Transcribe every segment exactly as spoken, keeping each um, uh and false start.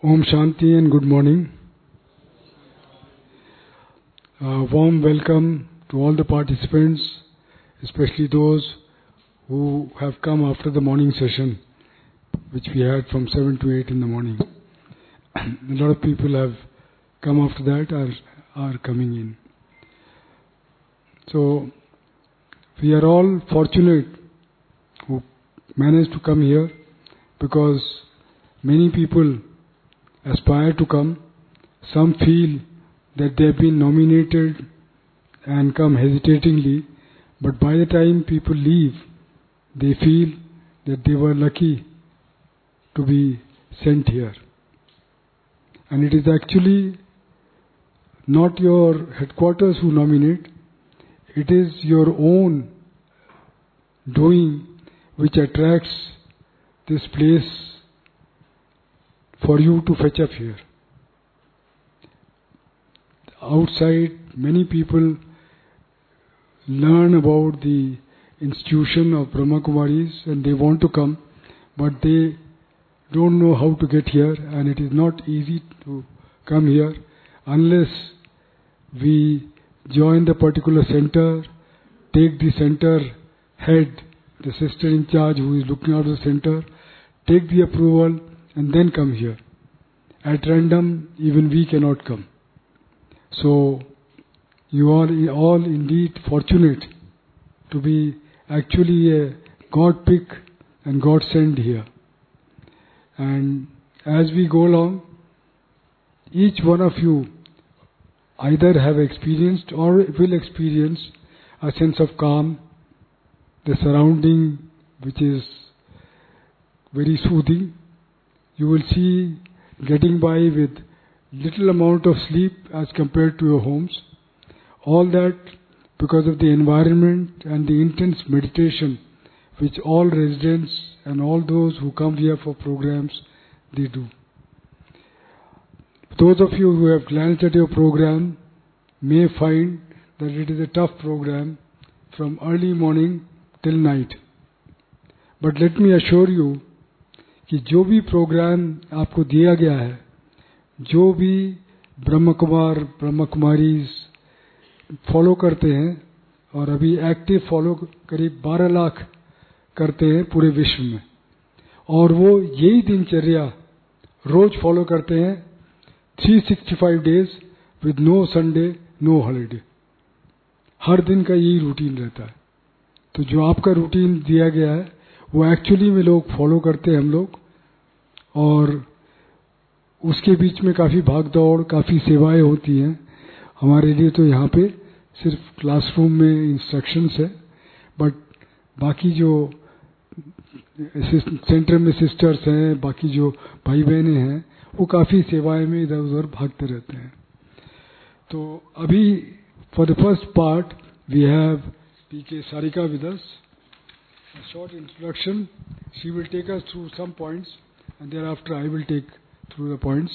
Om Shanti and good morning. A warm welcome to all the participants, especially those who have come after the morning session, which we had from seven to eight in the morning. A lot of people have come after that, are, are coming in. So, we are all fortunate who managed to come here, because many people aspire to come. Some feel that they have been nominated and come hesitatingly, but by the time people leave, they feel that they were lucky to be sent here. And it is actually not your headquarters who nominate, it is your own doing which attracts this place for you to fetch up here. Outside, many people learn about the institution of Brahma Kumaris and they want to come, but they don't know how to get here, and it is not easy to come here unless we join the particular center, take the center head, the sister in charge who is looking after the center, take the approval and then come here. At random, even we cannot come. So, you are all indeed fortunate to be actually a God pick and God send here. And as we go along, each one of you either have experienced or will experience a sense of calm, the surrounding which is very soothing. You will see getting by with little amount of sleep as compared to your homes. All that because of the environment and the intense meditation which all residents and all those who come here for programs, they do. Those of you who have glanced at your program may find that it is a tough program from early morning till night. But let me assure you कि जो भी programme आपको दिया गया है, जो भी ब्रह्म Kumar Brahma Kumaris follow करते हैं, और अभी एक्टिव फॉलो करीब बारह लाख करते हैं पूरे विश्व में, और वो यही दिनचर्या रोज फॉलो करते हैं, three sixty five days with no Sunday no holiday. हर दिन का यही रूटीन रहता है. तो जो आपका रूटीन दिया गया है वो एक्चुअली में लोग फॉलो करते हैं हम लोग, और उसके बीच में काफ़ी भाग दौड़, काफ़ी सेवाएं होती हैं. हमारे लिए तो यहाँ पे सिर्फ क्लासरूम में इंस्ट्रक्शंस है, बट बाकी जो सेंटर में सिस्टर्स हैं, बाकी जो भाई बहनें हैं, वो काफ़ी सेवाएं में इधर उधर भागते रहते हैं. तो अभी for the first part we have P K Sarika with us. A short introduction. She will take us through some points, and thereafter I will take through the points.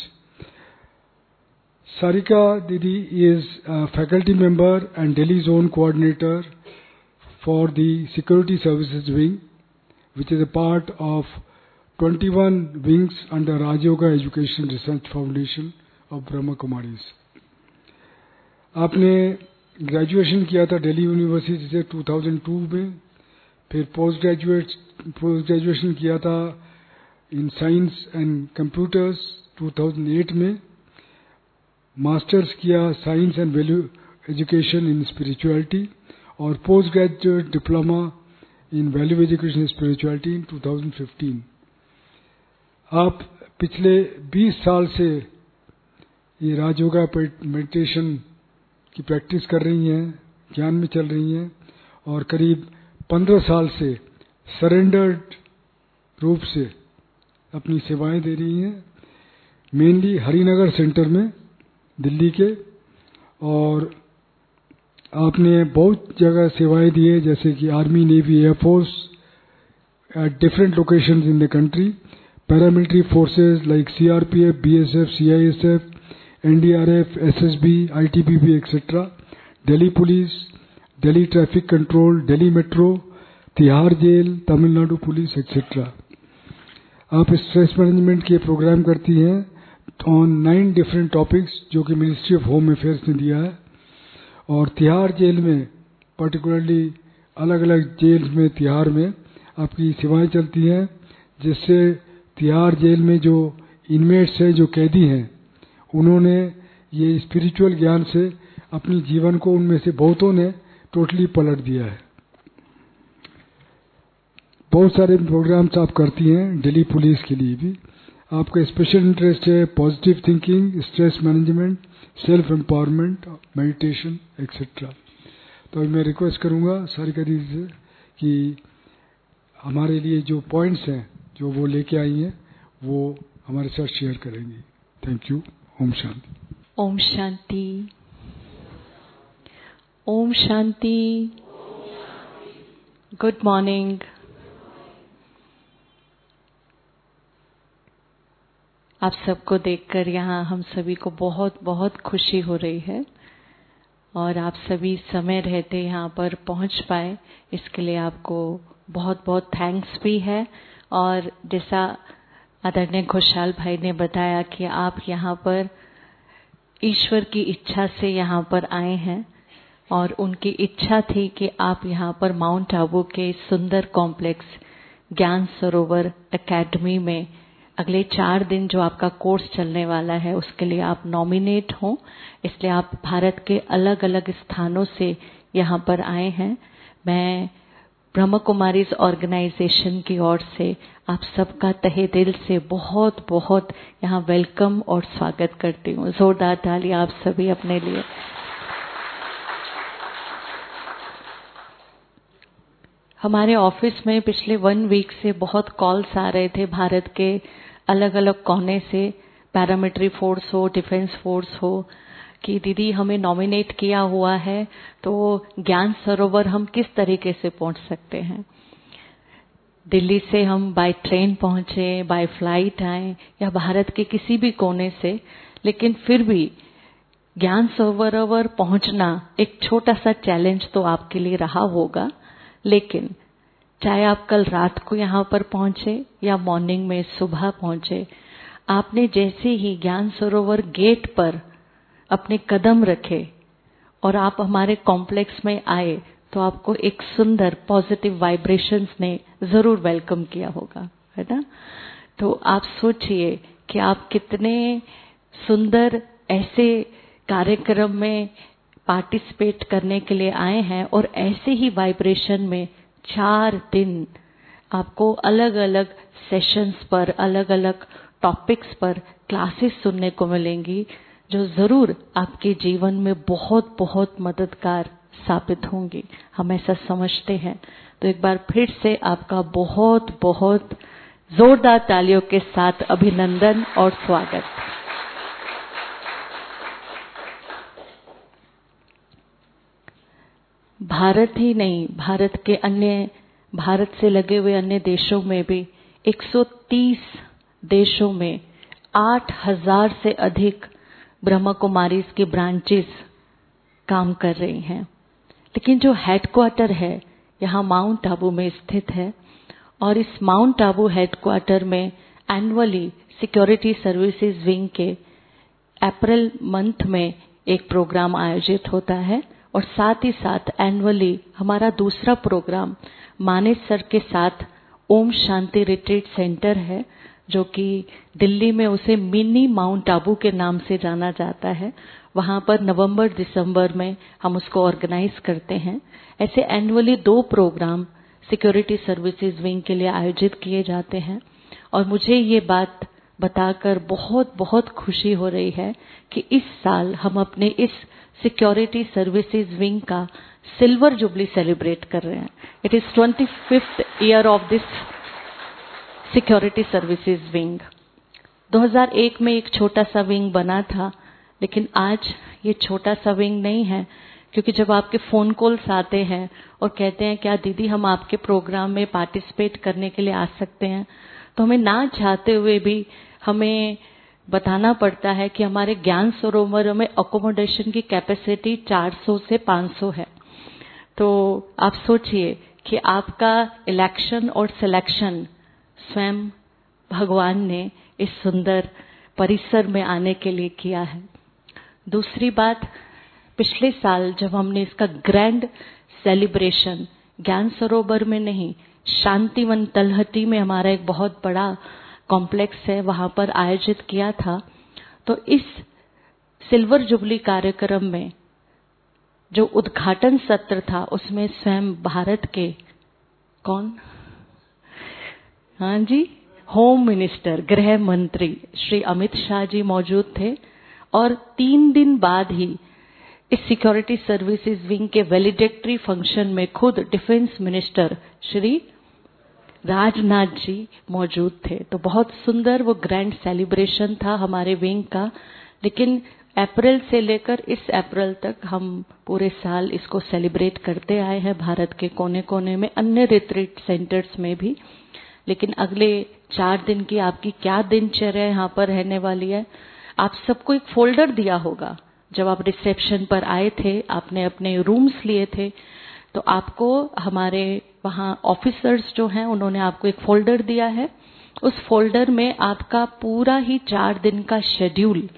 Sarika Didi is a faculty member and Delhi Zone Coordinator for the Security Services Wing, which is a part of twenty-one wings under Raj Yoga Education Research Foundation of Brahma Kumaris. आपने graduation किया था Delhi university से two thousand two में, फिर post graduate post graduation किया था in science and computers two thousand eight में, masters किया science and value education in spirituality, और post graduate diploma in value education spirituality in two thousand fifteen. आप पिछले बीस साल से ये राजयोगा मेडिटेशन की प्रैक्टिस कर रही हैं, ज्ञान में चल रही हैं, और करीब पंद्रह साल से सरेंडर्ड रूप से अपनी सेवाएं दे रही हैं, मेनली हरिनगर सेंटर में दिल्ली के. और आपने बहुत जगह सेवाएं दी है, जैसे कि army, navy, air force at different locations in the country, paramilitary forces like CRPF, BSF, CISF, NDRF, SSB, ITBP etcetera, Delhi police, Delhi traffic control, Delhi metro, Tihar jail, Tamil Nadu police etcetera. आप स्ट्रेस मैनेजमेंट के प्रोग्राम करती हैं, ऑन नाइन डिफरेंट टॉपिक्स जो कि ministry of home affairs ने दिया है। और तिहाड़ जेल में पर्टिकुलरली अलग अलग जेल में तिहाड़ में आपकी सेवाएं चलती हैं, जिससे तिहाड़ जेल में जो इनमेट्स हैं, जो कैदी हैं, उन्होंने ये स्पिरिचुअल ज्ञान से अपनी जीवन को, उनमें से बहुतों ने टोटली पलट दिया है। बहुत सारे प्रोग्राम्स आप करती हैं दिल्ली पुलिस के लिए भी। आपका स्पेशल इंटरेस्ट है positive thinking, stress management, self empowerment, meditation etcetera. तो मैं रिक्वेस्ट करूंगा सारिका दीदी से कि हमारे लिए जो पॉइंट्स हैं जो वो लेके आई हैं वो हमारे साथ शेयर करेंगी। Thank you. ओम शांति। ओम शांति। ओम शांति। Good morning. आप सबको देखकर यहाँ हम सभी को बहुत बहुत खुशी हो रही है और आप सभी समय रहते यहाँ पर पहुँच पाए, इसके लिए आपको बहुत बहुत थैंक्स भी है। और जैसा आदरणीय घोषाल भाई ने बताया कि आप यहाँ पर ईश्वर की इच्छा से यहाँ पर आए हैं और उनकी इच्छा थी कि आप यहाँ पर माउंट आबू के सुंदर कॉम्प्लेक्स ज्ञान सरोवर एकेडमी में अगले चार दिन जो आपका कोर्स चलने वाला है उसके लिए आप नॉमिनेट हों, इसलिए आप भारत के अलग अलग स्थानों से यहाँ पर आए हैं। मैं ब्रह्म कुमारीज ऑर्गेनाइजेशन की ओर से आप सबका तहे दिल से बहुत बहुत यहाँ वेलकम और स्वागत करती हूँ। जोरदार तालियां आप सभी अपने लिए। हमारे ऑफिस में पिछले वन वीक से बहुत कॉल्स आ रहे थे भारत के अलग अलग कोने से, पैरामिलिट्री फोर्स हो, डिफेंस फोर्स हो, कि दीदी हमें नॉमिनेट किया हुआ है तो ज्ञान सरोवर हम किस तरीके से पहुंच सकते हैं। दिल्ली से हम बाय ट्रेन पहुंचे, बाय फ्लाइट आए या भारत के किसी भी कोने से, लेकिन फिर भी ज्ञान सरोवर पहुंचना एक छोटा सा चैलेंज तो आपके लिए रहा होगा। लेकिन चाहे आप कल रात को यहाँ पर पहुंचे या मॉर्निंग में सुबह पहुंचे, आपने जैसे ही ज्ञान सरोवर गेट पर अपने कदम रखे और आप हमारे कॉम्प्लेक्स में आए तो आपको एक सुंदर पॉजिटिव वाइब्रेशंस ने जरूर वेलकम किया होगा, है ना। तो आप सोचिए कि आप कितने सुंदर ऐसे कार्यक्रम में पार्टिसिपेट करने के लिए आए हैं और ऐसे ही वाइब्रेशन में चार दिन आपको अलग अलग सेशंस पर, अलग अलग टॉपिक्स पर क्लासेस सुनने को मिलेंगी जो जरूर आपके जीवन में बहुत बहुत मददगार साबित होंगी, हम ऐसा समझते हैं। तो एक बार फिर से आपका बहुत बहुत जोरदार तालियों के साथ अभिनंदन और स्वागत। भारत ही नहीं, भारत के अन्य, भारत से लगे हुए अन्य देशों में भी एक सौ तीस देशों में आठ हज़ार से अधिक ब्रह्म कुमारीज की ब्रांचेस काम कर रही हैं। लेकिन जो हेडक्वार्टर है यहाँ माउंट आबू में स्थित है और इस माउंट आबू हेडक्वार्टर में एनुअली सिक्योरिटी सर्विसेज विंग के अप्रैल मंथ में एक प्रोग्राम आयोजित होता है और साथ ही साथ एनुअली हमारा दूसरा प्रोग्राम मानेश सर के साथ ओम शांति रिट्रीट सेंटर है, जो कि दिल्ली में उसे मिनी माउंट आबू के नाम से जाना जाता है। वहाँ पर नवंबर दिसंबर में हम उसको ऑर्गेनाइज करते हैं। ऐसे एनुअली दो प्रोग्राम सिक्योरिटी सर्विसेज विंग के लिए आयोजित किए जाते हैं और मुझे ये बात बताकर बहुत बहुत खुशी हो रही है कि इस साल हम अपने इस सिक्योरिटी सर्विसेज विंग का सिल्वर जुबली सेलिब्रेट कर रहे हैं। It is twenty fifth year of this security services wing. दो हज़ार एक में एक छोटा सा विंग बना था, लेकिन आज ये छोटा सा विंग नहीं है, क्योंकि जब आपके फोन कॉल्स आते हैं और कहते हैं क्या दीदी हम आपके प्रोग्राम में पार्टिसिपेट करने के लिए आ सकते हैं, तो हमें ना चाहते हुए भी हमें बताना पड़ता है कि हमारे ज्ञान सरोवर में अकोमोडेशन की कैपेसिटी चार सौ से पाँच सौ है। तो आप सोचिए कि आपका इलेक्शन और सिलेक्शन स्वयं भगवान ने इस सुंदर परिसर में आने के लिए किया है। दूसरी बात, पिछले साल जब हमने इसका ग्रैंड सेलिब्रेशन ज्ञान सरोवर में नहीं, शांतिवन तलहटी में हमारा एक बहुत बड़ा कॉम्प्लेक्स है, वहां पर आयोजित किया था, तो इस सिल्वर जुबली कार्यक्रम में जो उद्घाटन सत्र था उसमें स्वयं भारत के कौन, हाँ जी, होम मिनिस्टर, गृह मंत्री श्री अमित शाह जी मौजूद थे। और तीन दिन बाद ही इस सिक्योरिटी सर्विसेज विंग के वैलिडेटरी फंक्शन में खुद डिफेंस मिनिस्टर श्री राजनाथ जी मौजूद थे। तो बहुत सुंदर वो ग्रैंड सेलिब्रेशन था हमारे विंग का। लेकिन अप्रैल से लेकर इस अप्रैल तक हम पूरे साल इसको सेलिब्रेट करते आए हैं भारत के कोने कोने में, अन्य रिट्रीट सेंटर्स में भी। लेकिन अगले चार दिन की आपकी क्या दिनचर्या यहाँ पर रहने वाली है, आप सबको एक फोल्डर दिया होगा। जब आप रिसेप्शन पर आए थे, आपने अपने रूम्स लिए थे, तो आपको हमारे वहाँ ऑफिसर्स जो हैं उन्होंने आपको एक फोल्डर दिया है। उस फोल्डर में आपका पूरा ही चार दिन का शेड्यूल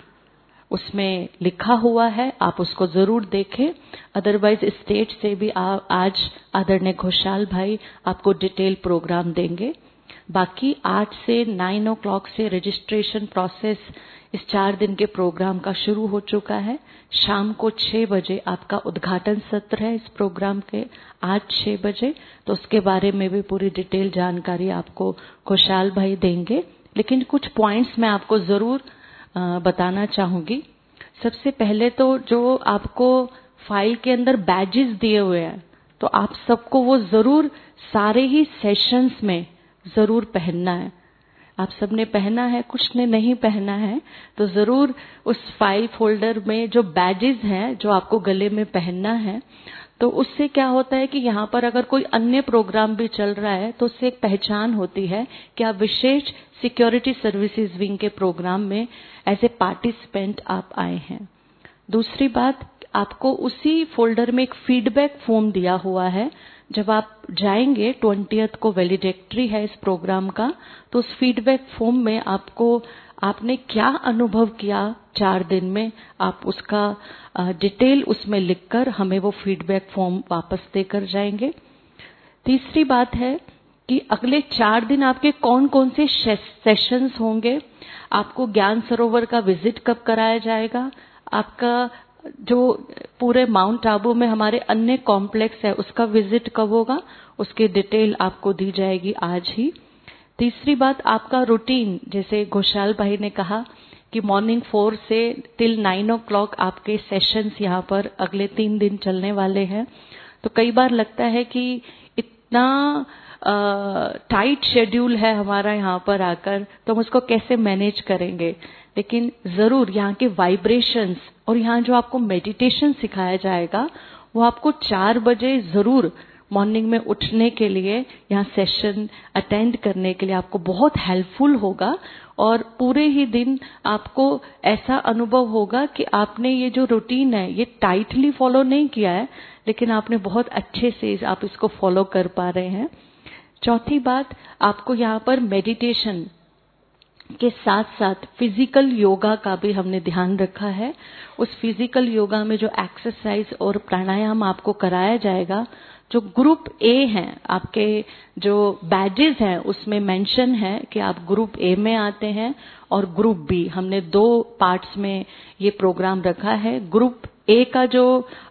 उसमें लिखा हुआ है, आप उसको जरूर देखें। अदरवाइज स्टेट से भी आ, आज आदरणीय घोषाल भाई आपको डिटेल प्रोग्राम देंगे। बाकी आठ से नाइन ओ क्लॉक से रजिस्ट्रेशन प्रोसेस इस चार दिन के प्रोग्राम का शुरू हो चुका है। शाम को छह बजे आपका उद्घाटन सत्र है इस प्रोग्राम के, आज छह बजे। तो उसके बारे में भी पूरी डिटेल जानकारी आपको घोषाल भाई देंगे। लेकिन कुछ पॉइंट्स मैं आपको जरूर आ, बताना चाहूंगी। सबसे पहले तो जो आपको फाइल के अंदर बैजेस दिए हुए हैं, तो आप सबको वो जरूर सारे ही सेशंस में जरूर पहनना है। आप सबने पहना है, कुछ ने नहीं पहना है, तो जरूर उस फाइल फोल्डर में जो बैजेस हैं जो आपको गले में पहनना है, तो उससे क्या होता है कि यहाँ पर अगर कोई अन्य प्रोग्राम भी चल रहा है तो उससे एक पहचान होती है कि आप विशेष सिक्योरिटी सर्विसेज विंग के प्रोग्राम में एज ए पार्टिसिपेंट आप आए हैं। दूसरी बात, आपको उसी फोल्डर में एक फीडबैक फॉर्म दिया हुआ है। जब आप जाएंगे ट्वेंटियथ को वैलिडेटरी है इस प्रोग्राम का, तो उस फीडबैक फॉर्म में आपको आपने क्या अनुभव किया चार दिन में, आप उसका डिटेल उसमें लिखकर हमें वो फीडबैक फॉर्म वापस देकर जाएंगे। तीसरी बात है कि अगले चार दिन आपके कौन कौन से सेशंस होंगे, आपको ज्ञान सरोवर का विजिट कब कराया जाएगा, आपका जो पूरे माउंट आबू में हमारे अन्य कॉम्प्लेक्स है उसका विजिट कब होगा, उसकी डिटेल आपको दी जाएगी आज ही। तीसरी बात, आपका रूटीन, जैसे घोषाल भाई ने कहा कि मॉर्निंग फोर से टिल नाइन ओ क्लॉक आपके सेशंस यहाँ पर अगले तीन दिन चलने वाले हैं। तो कई बार लगता है कि इतना टाइट शेड्यूल है हमारा यहाँ पर आकर, तो हम उसको कैसे मैनेज करेंगे। लेकिन जरूर यहाँ के वाइब्रेशंस और यहाँ जो आपको मेडिटेशन सिखाया जाएगा वो आपको चार बजे जरूर मॉर्निंग में उठने के लिए, यहाँ सेशन अटेंड करने के लिए आपको बहुत हेल्पफुल होगा। और पूरे ही दिन आपको ऐसा अनुभव होगा कि आपने ये जो रूटीन है ये टाइटली फॉलो नहीं किया है, लेकिन आपने बहुत अच्छे से आप इसको फॉलो कर पा रहे हैं। चौथी बात, आपको यहाँ पर मेडिटेशन के साथ साथ फिजिकल योगा का भी हमने ध्यान रखा है। उस फिजिकल योगा में जो एक्सरसाइज और प्राणायाम आपको कराया जाएगा, जो ग्रुप ए हैं, आपके जो बैजेस हैं उसमें मेंशन है कि आप ग्रुप ए में आते हैं और ग्रुप बी, हमने दो पार्ट्स में ये प्रोग्राम रखा है। ग्रुप ए का जो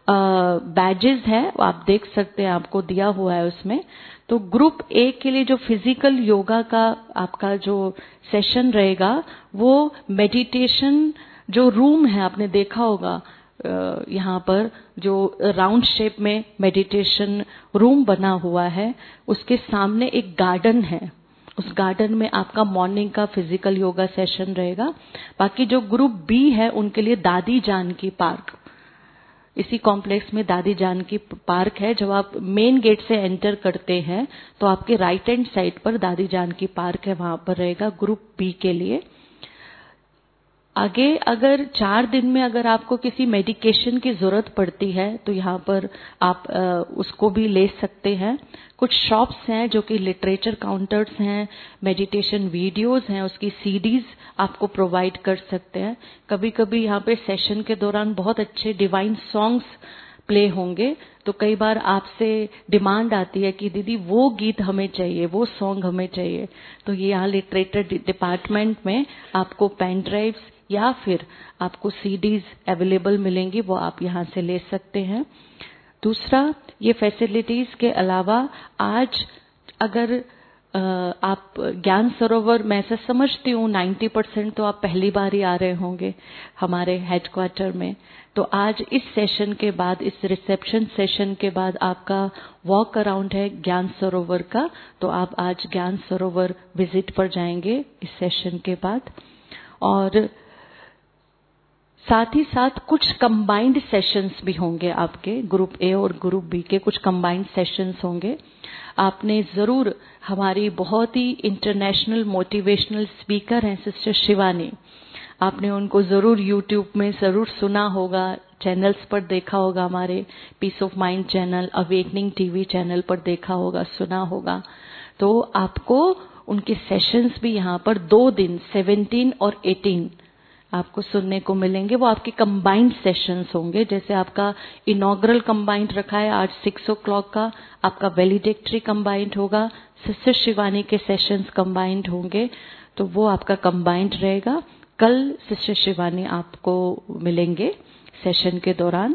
बैजेस है वो आप देख सकते हैं, आपको दिया हुआ है उसमें। तो ग्रुप ए के लिए जो फिजिकल योगा का आपका जो सेशन रहेगा, वो मेडिटेशन जो रूम है, आपने देखा होगा यहाँ पर जो राउंड शेप में मेडिटेशन रूम बना हुआ है, उसके सामने एक गार्डन है। उस गार्डन में आपका मॉर्निंग का फिजिकल योगा सेशन रहेगा। बाकी जो ग्रुप बी है उनके लिए दादी जानकी पार्क, इसी कॉम्प्लेक्स में दादी जानकी पार्क है। जब आप मेन गेट से एंटर करते हैं तो आपके राइट हैंड साइड पर दादी जानकी पार्क है, वहां पर रहेगा ग्रुप बी के लिए। आगे अगर चार दिन में अगर आपको किसी मेडिकेशन की जरूरत पड़ती है तो यहाँ पर आप आ, उसको भी ले सकते हैं। कुछ शॉप्स हैं जो कि लिटरेचर काउंटर्स हैं, मेडिटेशन वीडियोस हैं, उसकी सीडीज आपको प्रोवाइड कर सकते हैं। कभी कभी यहाँ पे सेशन के दौरान बहुत अच्छे डिवाइन सॉन्ग्स प्ले होंगे, तो कई बार आपसे डिमांड आती है कि दीदी वो गीत हमें चाहिए, वो सॉन्ग हमें चाहिए, तो ये यहाँ लिटरेचर डिपार्टमेंट में आपको पेन ड्राइव्स या फिर आपको सीडीज अवेलेबल मिलेंगी, वो आप यहाँ से ले सकते हैं। दूसरा, ये फैसिलिटीज के अलावा आज अगर आप ज्ञान सरोवर, मैं ऐसा समझती हूँ नब्बे परसेंट तो आप पहली बार ही आ रहे होंगे हमारे हेडक्वार्टर में, तो आज इस सेशन के बाद, इस रिसेप्शन सेशन के बाद आपका वॉक अराउंड है ज्ञान सरोवर का, तो आप आज ज्ञान सरोवर विजिट पर जाएंगे इस सेशन के बाद। और साथ ही साथ कुछ कंबाइंड सेशंस भी होंगे आपके, ग्रुप ए और ग्रुप बी के कुछ कंबाइंड सेशंस होंगे। आपने जरूर, हमारी बहुत ही इंटरनेशनल मोटिवेशनल स्पीकर हैं सिस्टर शिवानी, आपने उनको जरूर यूट्यूब में जरूर सुना होगा, चैनल्स पर देखा होगा, हमारे peace of mind channel, awakening TV channel पर देखा होगा, सुना होगा। तो आपको उनके सेशंस भी यहाँ पर दो दिन सत्रह और अठारह आपको सुनने को मिलेंगे। वो आपके कंबाइंड सेशंस होंगे, जैसे आपका इनॉग्रल कंबाइंड रखा है आज सिक्स ओ क्लॉक का, आपका वैलिडेक्टरी कंबाइंड होगा, सिस्टर शिवानी के सेशंस कंबाइंड होंगे, तो वो आपका कंबाइंड रहेगा। कल सिस्टर शिवानी आपको मिलेंगे सेशन के दौरान।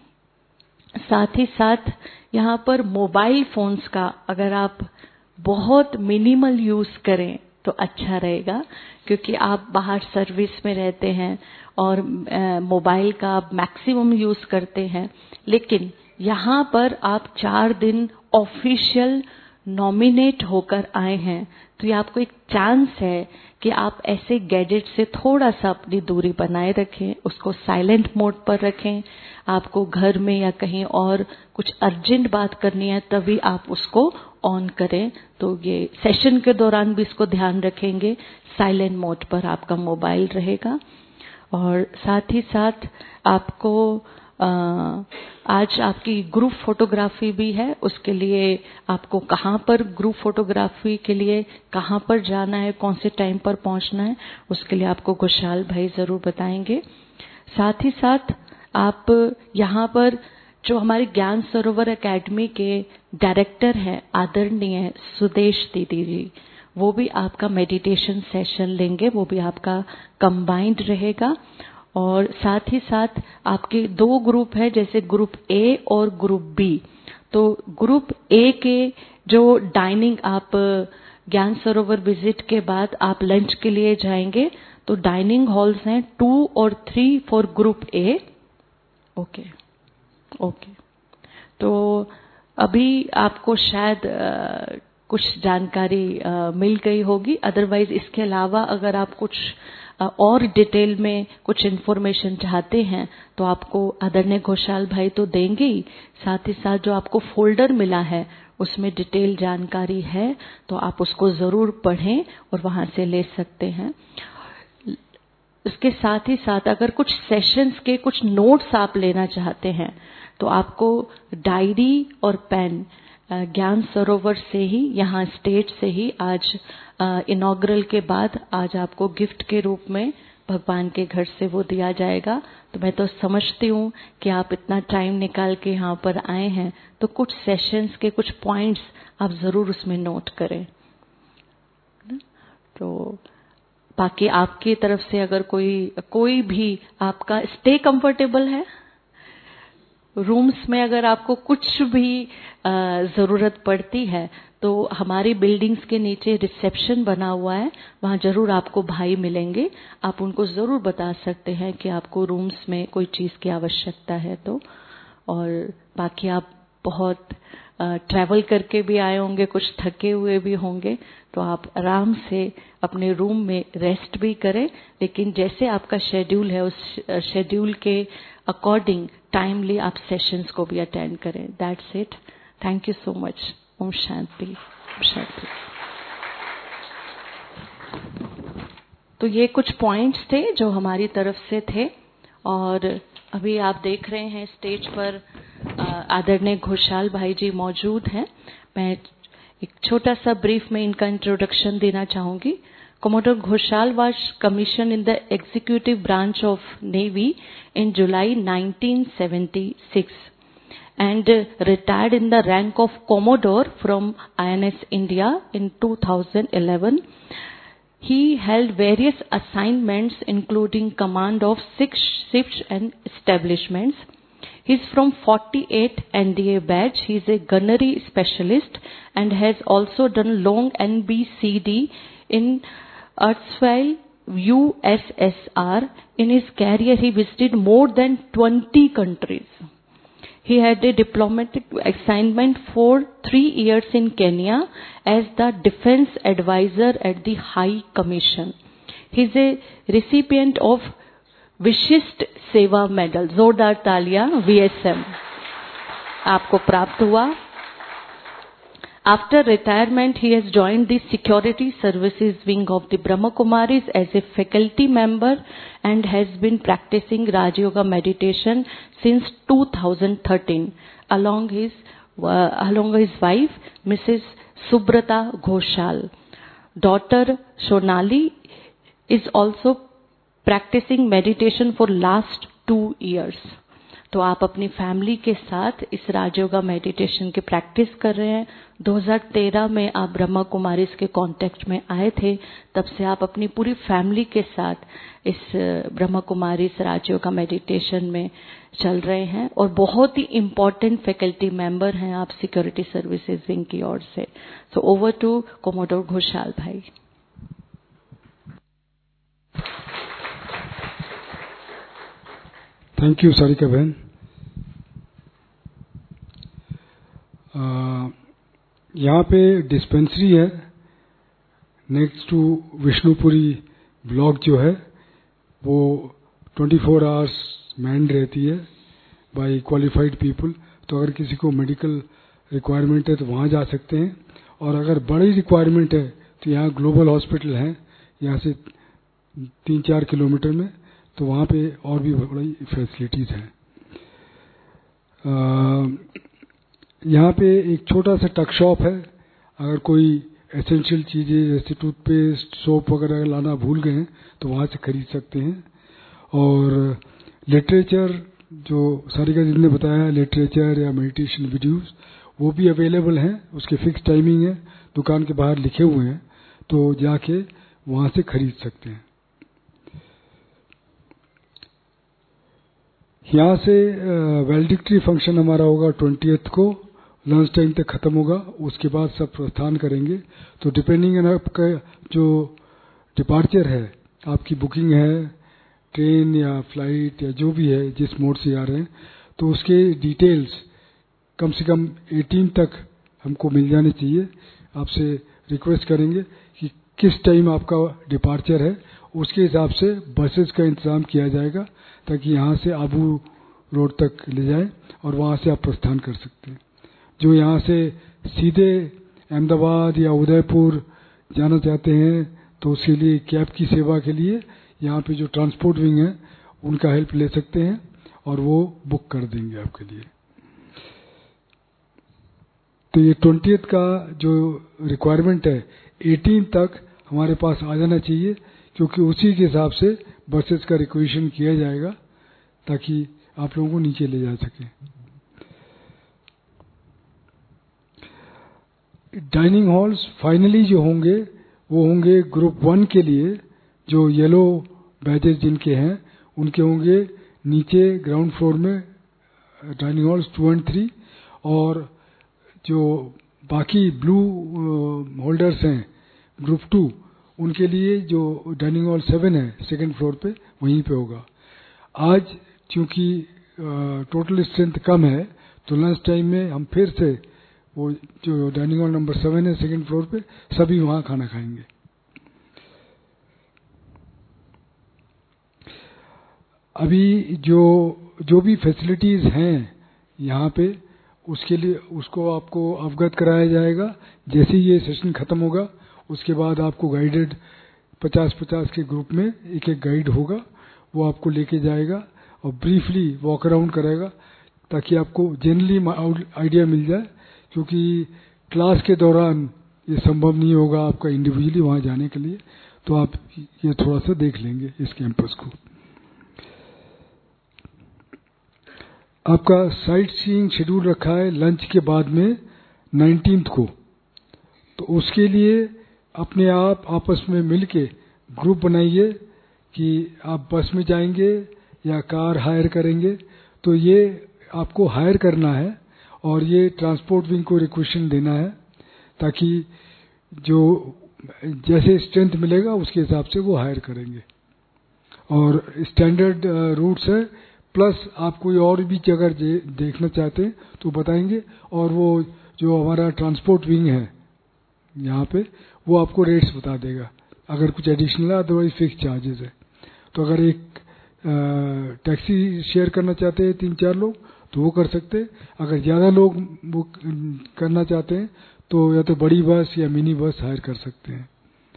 साथ ही साथ यहाँ पर मोबाइल फोन्स का अगर आप बहुत मिनिमल यूज करें तो अच्छा रहेगा, क्योंकि आप बाहर सर्विस में रहते हैं और मोबाइल का आप मैक्सिमम यूज करते हैं, लेकिन यहाँ पर आप चार दिन ऑफिशियल नॉमिनेट होकर आए हैं, तो ये आपको एक चांस है कि आप ऐसे गैजेट से थोड़ा सा अपनी दूरी बनाए रखें, उसको साइलेंट मोड पर रखें। आपको घर में या कहीं और कुछ अर्जेंट बात करनी है तभी आप उसको ऑन करें, तो ये सेशन के दौरान भी इसको ध्यान रखेंगे, साइलेंट मोड पर आपका मोबाइल रहेगा। और साथ ही साथ आपको आ, आज आपकी ग्रुप फोटोग्राफी भी है, उसके लिए आपको कहाँ पर ग्रुप फोटोग्राफी के लिए कहाँ पर जाना है, कौन से टाइम पर पहुँचना है, उसके लिए आपको घोषाल भाई जरूर बताएंगे। साथ ही साथ आप यहाँ पर जो हमारे ज्ञान सरोवर एकेडमी के डायरेक्टर हैं आदरणीय सुदेश दीदी जी, वो भी आपका मेडिटेशन सेशन लेंगे, वो भी आपका कंबाइंड रहेगा। और साथ ही साथ आपके दो ग्रुप है, जैसे ग्रुप ए और ग्रुप बी, तो ग्रुप ए के जो डाइनिंग, आप ज्ञान सरोवर विजिट के बाद आप लंच के लिए जाएंगे, तो डाइनिंग हॉल्स हैं टू और three for group A. Okay okay तो अभी आपको शायद आ, कुछ जानकारी आ, मिल गई होगी। अदरवाइज इसके अलावा अगर आप कुछ आ, और डिटेल में कुछ इन्फॉर्मेशन चाहते हैं तो आपको आदरणीय घोषाल भाई तो देंगे ही, साथ ही साथ जो आपको फोल्डर मिला है उसमें डिटेल जानकारी है, तो आप उसको जरूर पढ़ें और वहां से ले सकते हैं। इसके साथ ही साथ अगर कुछ सेशंस के कुछ नोट्स आप लेना चाहते हैं तो आपको डायरी और पेन ज्ञान सरोवर से ही, यहाँ स्टेज से ही आज इनॉग्रल के बाद आज आपको गिफ्ट के रूप में भगवान के घर से वो दिया जाएगा। तो मैं तो समझती हूँ कि आप इतना टाइम निकाल के यहाँ पर आए हैं, तो कुछ सेशंस के कुछ पॉइंट्स आप जरूर उसमें नोट करें। तो बाकी आपकी तरफ से अगर कोई कोई भी आपका स्टे कंफर्टेबल है रूम्स में, अगर आपको कुछ भी जरूरत पड़ती है तो हमारी बिल्डिंग्स के नीचे रिसेप्शन बना हुआ है, वहाँ जरूर आपको भाई मिलेंगे, आप उनको जरूर बता सकते हैं कि आपको रूम्स में कोई चीज़ की आवश्यकता है तो। और बाकी आप बहुत ट्रैवल करके भी आए होंगे, कुछ थके हुए भी होंगे, तो आप आराम से अपने रूम में रेस्ट भी करें, लेकिन जैसे आपका शेड्यूल है उस शेड्यूल के अकॉर्डिंग टाइमली आप सेशंस को भी अटेंड करें। That's it. Thank you so much. ओम शांति। ओम शांति। तो ये कुछ पॉइंट्स थे जो हमारी तरफ से थे। और अभी आप देख रहे हैं स्टेज पर आदरणीय घोषाल भाई जी मौजूद हैं। मैं एक छोटा सा ब्रीफ में इनका इंट्रोडक्शन देना चाहूंगी। Commodore Ghoshal was commissioned in the executive branch of Navy in July nineteen seventy-six and retired in the rank of Commodore from I N S India in two thousand eleven. He held various assignments including command of six ships and establishments. He is from forty-eight N D A batch. He is a gunnery specialist and has also done long N B C D in erstwhile U S S R. In his career, he visited more than twenty countries. He had a diplomatic assignment for three years in Kenya as the defense advisor at the High Commission. He is a recipient of विशिष्ट सेवा medal. जोरदार तालियां V S M आपको प्राप्त हुआ। After retirement, he has joined the Security Services wing of the Brahma Kumaris as a faculty member and has been practicing Raj Yoga meditation since two thousand thirteen along his uh, along his wife Missus Subrata Ghoshal. Daughter Sonali is also practicing meditation for last two years. तो आप अपनी family के साथ इस Rajyoga meditation की practice कर रहे हैं। दो हज़ार तेरह में आप ब्रह्मा कुमारीज के कांटेक्ट में आए थे, तब से आप अपनी पूरी फैमिली के साथ इस ब्रह्मा कुमारीज राजयोगा मेडिटेशन में चल रहे हैं और बहुत ही इम्पोर्टेंट फैकल्टी मेंबर हैं आप सिक्योरिटी सर्विसेज विंग की ओर से। So over to commodore Ghoshal भाई। थैंक यू सारिका बहन। यहाँ पे डिस्पेंसरी है नेक्स्ट टू विष्णुपुरी ब्लॉक जो है वो ट्वेंटी फोर आवर्स मैन रहती है बाय क्वालिफाइड पीपल। तो अगर किसी को मेडिकल रिक्वायरमेंट है तो वहाँ जा सकते हैं, और अगर बड़ी रिक्वायरमेंट है तो यहाँ ग्लोबल हॉस्पिटल है यहाँ से तीन चार किलोमीटर में, तो वहाँ पे और भी बड़ी फैसिलिटीज़ हैं। यहाँ पे एक छोटा सा टक शॉप है, अगर कोई एसेंशियल चीज़ें जैसे टूथपेस्ट सोप वगैरह लाना भूल गए हैं तो वहाँ से खरीद सकते हैं। और लिटरेचर जो सारिका जी ने बताया, लिटरेचर या मेडिटेशन वीडियोस वो भी अवेलेबल हैं, उसके फिक्स टाइमिंग है, दुकान के बाहर लिखे हुए हैं, तो जाके वहाँ से खरीद सकते हैं। यहाँ से वैल्डिक्ट्री फंक्शन हमारा होगा ट्वेंटियथ को, लंच टाइम तक ख़त्म होगा, उसके बाद सब प्रस्थान करेंगे। तो डिपेंडिंग ऑन आपका जो डिपार्चर है, आपकी बुकिंग है ट्रेन या फ्लाइट या जो भी है, जिस मोड से आ रहे हैं, तो उसके डिटेल्स कम से कम अठारह तक हमको मिल जाने चाहिए। आपसे रिक्वेस्ट करेंगे कि किस टाइम आपका डिपार्चर है, उसके हिसाब से बसेस का इंतज़ाम किया जाएगा ताकि यहाँ से आबू रोड तक ले जाए और वहाँ से आप प्रस्थान कर सकते हैं। जो यहाँ से सीधे अहमदाबाद या उदयपुर जाना चाहते हैं तो उसके लिए कैब की सेवा के लिए यहाँ पे जो ट्रांसपोर्ट विंग है उनका हेल्प ले सकते हैं और वो बुक कर देंगे आपके लिए। तो ये ट्वेंटियथ का जो रिक्वायरमेंट है अठारह तक हमारे पास आ जाना चाहिए, क्योंकि उसी के हिसाब से बसेस का रिक्वेशन किया जाएगा ताकि आप लोगों को नीचे ले जा सके। डाइनिंग हॉल्स फाइनली जो होंगे वो होंगे ग्रुप वन के लिए, जो येलो बैजेस जिनके हैं उनके होंगे नीचे ग्राउंड फ्लोर में dining halls two and three, और जो बाकी ब्लू होल्डर्स हैं ग्रुप टू उनके लिए जो डाइनिंग हॉल सेवन है सेकंड फ्लोर पे वहीं पे होगा। आज क्योंकि टोटल स्ट्रेंथ कम है तो लंच टाइम में हम फिर से वो जो डाइनिंग हॉल नंबर सेवन है सेकंड फ्लोर पे सभी वहाँ खाना खाएंगे। अभी जो जो भी फैसिलिटीज़ हैं यहाँ पे उसके लिए उसको आपको अवगत कराया जाएगा। जैसे ही ये सेशन ख़त्म होगा उसके बाद आपको गाइडेड पचास पचास के ग्रुप में एक एक गाइड होगा, वो आपको लेके जाएगा और ब्रीफली वॉक अराउंड कराएगा ताकि आपको जनरली आइडिया मिल जाए, क्योंकि क्लास के दौरान ये संभव नहीं होगा आपका इंडिविजुअली वहाँ जाने के लिए। तो आप ये थोड़ा सा देख लेंगे इस कैंपस को। आपका साइट सीइंग शेड्यूल रखा है लंच के बाद में नाइनटीन्थ को, तो उसके लिए अपने आप आपस में मिलके ग्रुप बनाइए कि आप बस में जाएंगे या कार हायर करेंगे। तो ये आपको हायर करना है और ये ट्रांसपोर्ट विंग को रिक्वेशन देना है ताकि जो जैसे स्ट्रेंथ मिलेगा उसके हिसाब से वो हायर करेंगे। और स्टैंडर्ड रूट्स है, प्लस आप कोई और भी जगह देखना चाहते हैं तो बताएंगे, और वो जो हमारा ट्रांसपोर्ट विंग है यहाँ पे वो आपको रेट्स बता देगा अगर कुछ एडिशनल है, अदरवाइज फिक्स चार्जेस है। तो अगर एक टैक्सी शेयर करना चाहते हैं तीन चार लोग तो वो कर सकते हैं, अगर ज़्यादा लोग बुक करना चाहते हैं तो या तो बड़ी बस या मिनी बस हायर कर सकते हैं।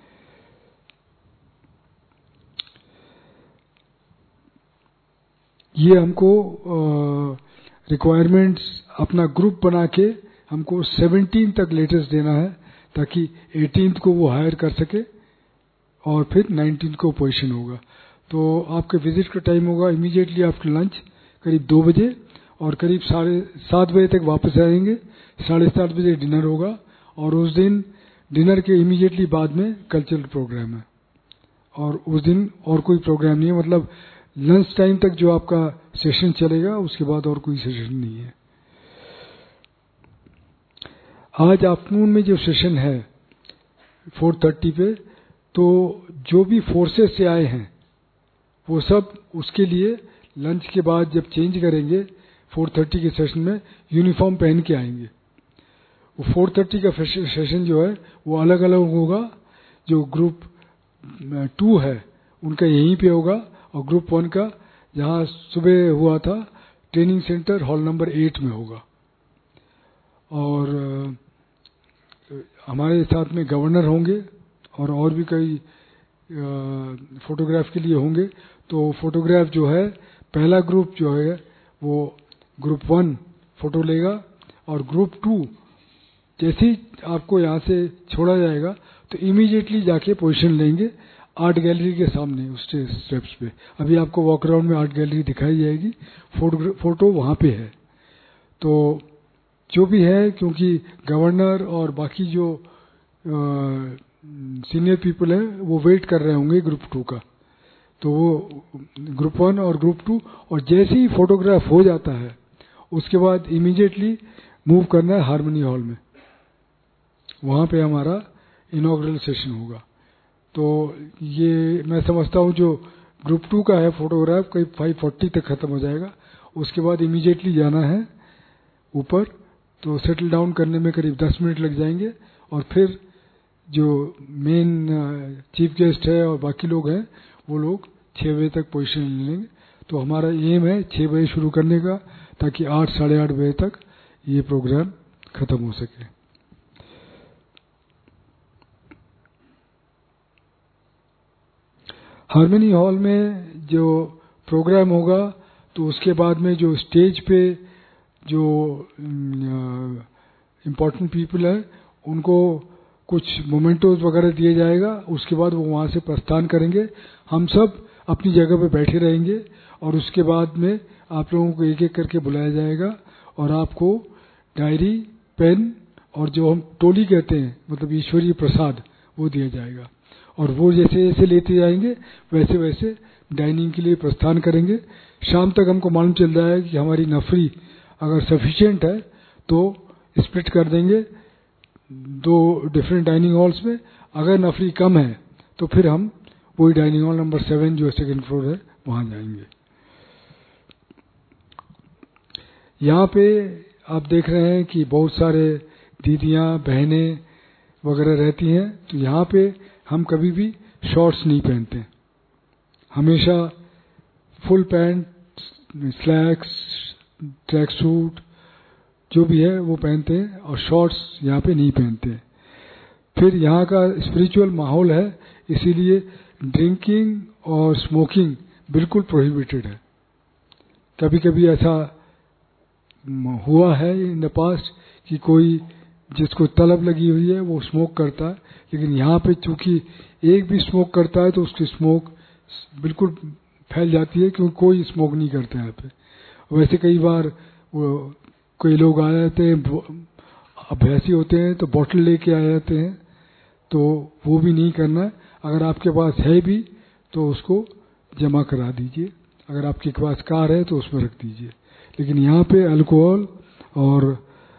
ये हमको रिक्वायरमेंट्स अपना ग्रुप बना के हमको सेवनटीन तक लेटेस्ट देना है ताकि एटीन्थ को वो हायर कर सके और फिर नाइनटीन्थ को पोजीशन होगा। तो आपके विजिट का टाइम होगा इमीडिएटली आफ्टर लंच करीब दो बजे और करीब साढ़े सात बजे तक वापस आएंगे। साढ़े सात बजे डिनर होगा और उस दिन डिनर के इमीडिएटली बाद में कल्चरल प्रोग्राम है और उस दिन और कोई प्रोग्राम नहीं है, मतलब लंच टाइम तक जो आपका सेशन चलेगा उसके बाद और कोई सेशन नहीं है। आज आफ्टरनून में जो सेशन है फोर थर्टी पे, तो जो भी फोर्सेस से आए हैं वो सब उसके लिए लंच के बाद जब चेंज करेंगे फोर थर्टी के सेशन में यूनिफॉर्म पहन के आएंगे। वो फोर थर्टी का सेशन जो है वो अलग अलग होगा, जो ग्रुप टू है उनका यहीं पे होगा और ग्रुप वन का जहाँ सुबह हुआ था training centre hall number eight में होगा। और हमारे साथ में गवर्नर होंगे और और भी कई फोटोग्राफ के लिए होंगे। तो फोटोग्राफ जो है पहला ग्रुप जो है वो ग्रुप वन फोटो लेगा और ग्रुप टू जैसे ही आपको यहाँ से छोड़ा जाएगा तो इमीडिएटली जाके पोजीशन लेंगे आर्ट गैलरी के सामने उस स्टेप्स पे। अभी आपको वॉक अराउंड में आर्ट गैलरी दिखाई जाएगी, फोटो फोटो वहाँ पे है। तो जो भी है, क्योंकि गवर्नर और बाकी जो सीनियर पीपल हैं वो वेट कर रहे होंगे ग्रुप टू का, तो वो ग्रुप वन और ग्रुप टू, और जैसे ही फोटोग्राफ हो जाता है उसके बाद इमीडिएटली मूव करना है हार्मनी हॉल में, वहाँ पे हमारा इनॉग्रल सेशन होगा। तो ये मैं समझता हूँ जो ग्रुप टू का है फोटोग्राफ करीब फाइव फोर्टी तक ख़त्म हो जाएगा। उसके बाद इमीडिएटली जाना है ऊपर, तो सेटल डाउन करने में करीब दस मिनट लग जाएंगे और फिर जो मेन चीफ गेस्ट है और बाकी लोग हैं वो लोग छः बजे तक पोजीशन ले लेंगे। तो हमारा एम है छः बजे शुरू करने का ताकि आठ साढ़े आठ बजे तक ये प्रोग्राम ख़त्म हो सके। हार्मनी हॉल में जो प्रोग्राम होगा तो उसके बाद में जो स्टेज पे जो इम्पोर्टेंट पीपल है उनको कुछ मोमेंटोज वगैरह दिए जाएगा। उसके बाद वो वहाँ से प्रस्थान करेंगे, हम सब अपनी जगह पे बैठे रहेंगे और उसके बाद में आप लोगों को एक एक करके बुलाया जाएगा और आपको डायरी, पेन और जो हम टोली कहते हैं मतलब ईश्वरीय प्रसाद वो दिया जाएगा। और वो जैसे जैसे लेते जाएंगे वैसे वैसे डाइनिंग के लिए प्रस्थान करेंगे। शाम तक हमको मालूम चल रहा है कि हमारी नफरी अगर सफिशिएंट है तो स्प्लिट कर देंगे दो डिफरेंट डाइनिंग हॉल्स में, अगर नफरी कम है तो फिर हम वही डाइनिंग हॉल नंबर सेवन जो सेकंड फ्लोर है वहाँ जाएंगे। यहाँ पे आप देख रहे हैं कि बहुत सारे दीदियाँ बहनें वगैरह रहती हैं। तो यहाँ पे हम कभी भी शॉर्ट्स नहीं पहनते, हमेशा full pant, slacks, track suit जो भी है वो पहनते हैं और शॉर्ट्स यहाँ पे नहीं पहनते। फिर यहाँ का स्पिरिचुअल माहौल है इसीलिए ड्रिंकिंग और स्मोकिंग बिल्कुल प्रोहिबिटेड है। कभी कभी ऐसा हुआ है इन द पास्ट कि कोई जिसको तलब लगी हुई है वो स्मोक करता है, लेकिन यहाँ पे चूंकि एक भी स्मोक करता है तो उसकी स्मोक बिल्कुल फैल जाती है, क्योंकि कोई स्मोक नहीं करता यहाँ पे। वैसे कई बार वो कोई लोग आ जाते हैं, अभ्यासी होते हैं तो बॉटल लेके आ जाते हैं, तो वो भी नहीं करना है। अगर आपके पास है भी तो उसको जमा करा दीजिए, अगर आपके पास कार है तो उसमें रख दीजिए। लेकिन यहाँ पे अल्कोहल और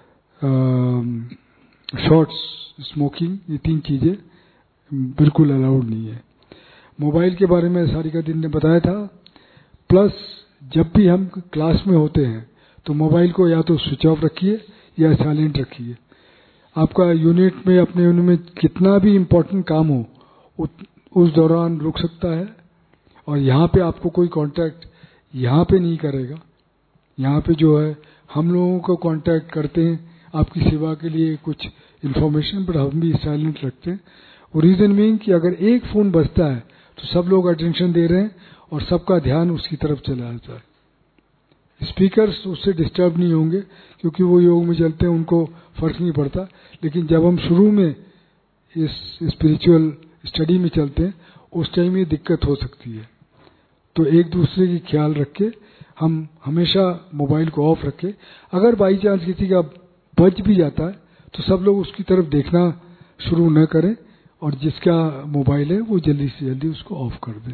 शॉर्ट्स, स्मोकिंग, ये तीन चीज़ें बिल्कुल अलाउड नहीं है। मोबाइल के बारे में सारिका दीदी ने बताया था। प्लस जब भी हम क्लास में होते हैं तो मोबाइल को या तो स्विच ऑफ रखिए या साइलेंट रखिए। आपका यूनिट में, अपने यूनिट में कितना भी इम्पोर्टेंट काम हो उस दौरान रुक सकता है, और यहाँ पे आपको कोई कांटेक्ट यहाँ पे नहीं करेगा। यहाँ पे जो है हम लोगों को कांटेक्ट करते हैं आपकी सेवा के लिए कुछ इन्फॉर्मेशन, पर हम भी साइलेंट रखते हैं। और रीजन मीन कि अगर एक फोन बजता है तो सब लोग अटेंशन दे रहे हैं और सबका ध्यान उसकी तरफ चला जाता है। स्पीकर्स उससे डिस्टर्ब नहीं होंगे क्योंकि वो योग में चलते हैं, उनको फर्क नहीं पड़ता। लेकिन जब हम शुरू में इस स्पिरिचुअल स्टडी में चलते हैं उस टाइम ये दिक्कत हो सकती है। तो एक दूसरे की ख्याल रख के हम हमेशा मोबाइल को ऑफ रखें। अगर बाई चांस किसी का बज भी जाता है तो सब लोग उसकी तरफ देखना शुरू न करें, और जिसका मोबाइल है वो जल्दी से जल्दी उसको ऑफ कर दें।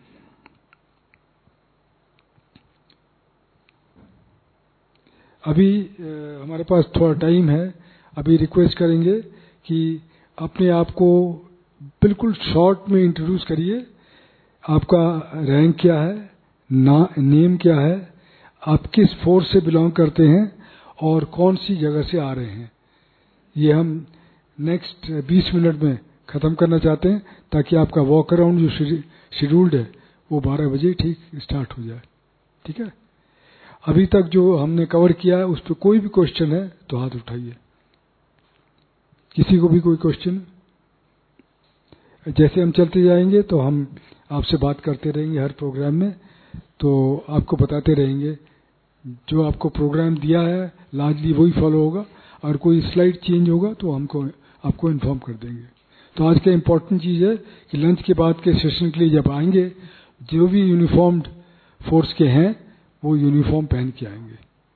अभी आ, हमारे पास थोड़ा टाइम है। अभी रिक्वेस्ट करेंगे कि अपने आप को बिल्कुल शॉर्ट में इंट्रोड्यूस करिए। आपका रैंक क्या है, ना नेम क्या है, आप किस फोर्स से बिलोंग करते हैं और कौन सी जगह से आ रहे हैं। ये हम नेक्स्ट बीस मिनट में ख़त्म करना चाहते हैं ताकि आपका वॉक अराउंड जो शेड्यूल्ड है वो बारह बजे ठीक स्टार्ट हो जाए। ठीक है। अभी तक जो हमने कवर किया है उस पर कोई भी क्वेश्चन है तो हाथ उठाइए। किसी को भी कोई क्वेश्चन? जैसे हम चलते जाएंगे तो हम आपसे बात करते रहेंगे हर प्रोग्राम में, तो आपको बताते रहेंगे। जो आपको प्रोग्राम दिया है लार्जली वही फॉलो होगा, और कोई स्लाइड चेंज होगा तो हमको आपको इन्फॉर्म कर देंगे। तो आज का इम्पोर्टेंट चीज़ है कि लंच के बाद के सेशन के लिए जब आएंगे, जो भी यूनिफॉर्म्ड फोर्स के हैं वो यूनिफॉर्म पहन के आएंगे।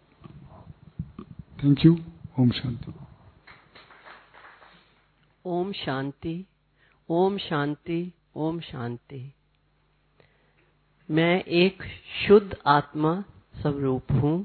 Thank you. ओम शांति। ओम शांति, ओम शांति, ओम शांति। मैं एक शुद्ध आत्मा स्वरूप हूँ।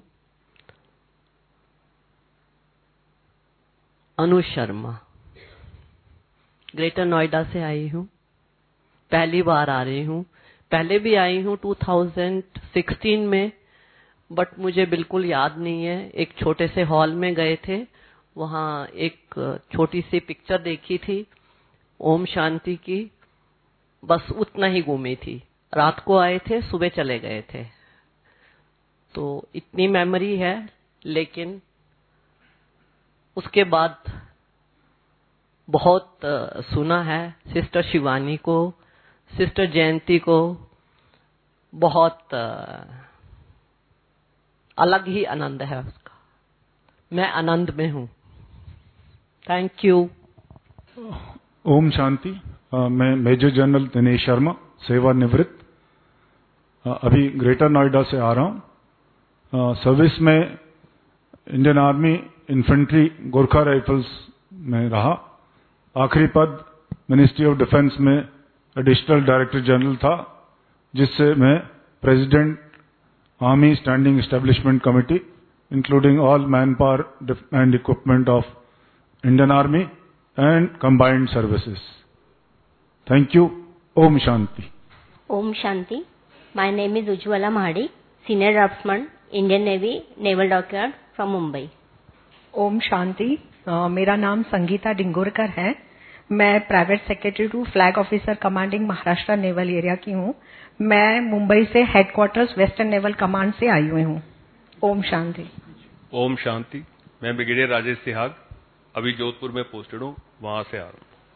अनु शर्मा, ग्रेटर नोएडा से आई हूँ। पहली बार आ रही हूँ। पहले भी आई हूँ दो हज़ार सोलह में, बट मुझे बिल्कुल याद नहीं है। एक छोटे से हॉल में गए थे, वहाँ एक छोटी सी पिक्चर देखी थी ओम शांति की, बस उतना ही घूमी थी। रात को आए थे, सुबह चले गए थे। तो इतनी मेमोरी है, लेकिन उसके बाद बहुत सुना है सिस्टर शिवानी को, सिस्टर जयंती को, बहुत अलग ही आनंद है उसका। मैं आनंद में हूँ। Thank you. ओम शांति। मैं मेजर जनरल दिनेश शर्मा, सेवानिवृत्त। अभी ग्रेटर नोएडा से आ रहा हूँ। सर्विस में Indian army infantry Gorkha rifles में रहा। आखिरी पद मिनिस्ट्री ऑफ डिफेंस में एडिशनल डायरेक्टर जनरल था, जिससे मैं president army standing establishment committee including all man power and equipment of Indian army and combined services. Thank you. ओम शांति। ओम शांति। My name is Ujjwala Mahadi, senior draftsman, Indian navy, naval dockyard from Mumbai. ओम शांति। uh, मेरा नाम संगीता डिंगोरकर है। मैं private secretary to flag officer commanding Maharashtra naval area की हूँ। मैं मुंबई से हेडक्वार्टर्स वेस्टर्न नेवल कमांड से आई हुई हूँ। ओम शांति। ओम शांति। मैं ब्रिगेडियर राजेश सिहाग, अभी जोधपुर में पोस्टेड हूँ, वहां से आ रहा हूँ।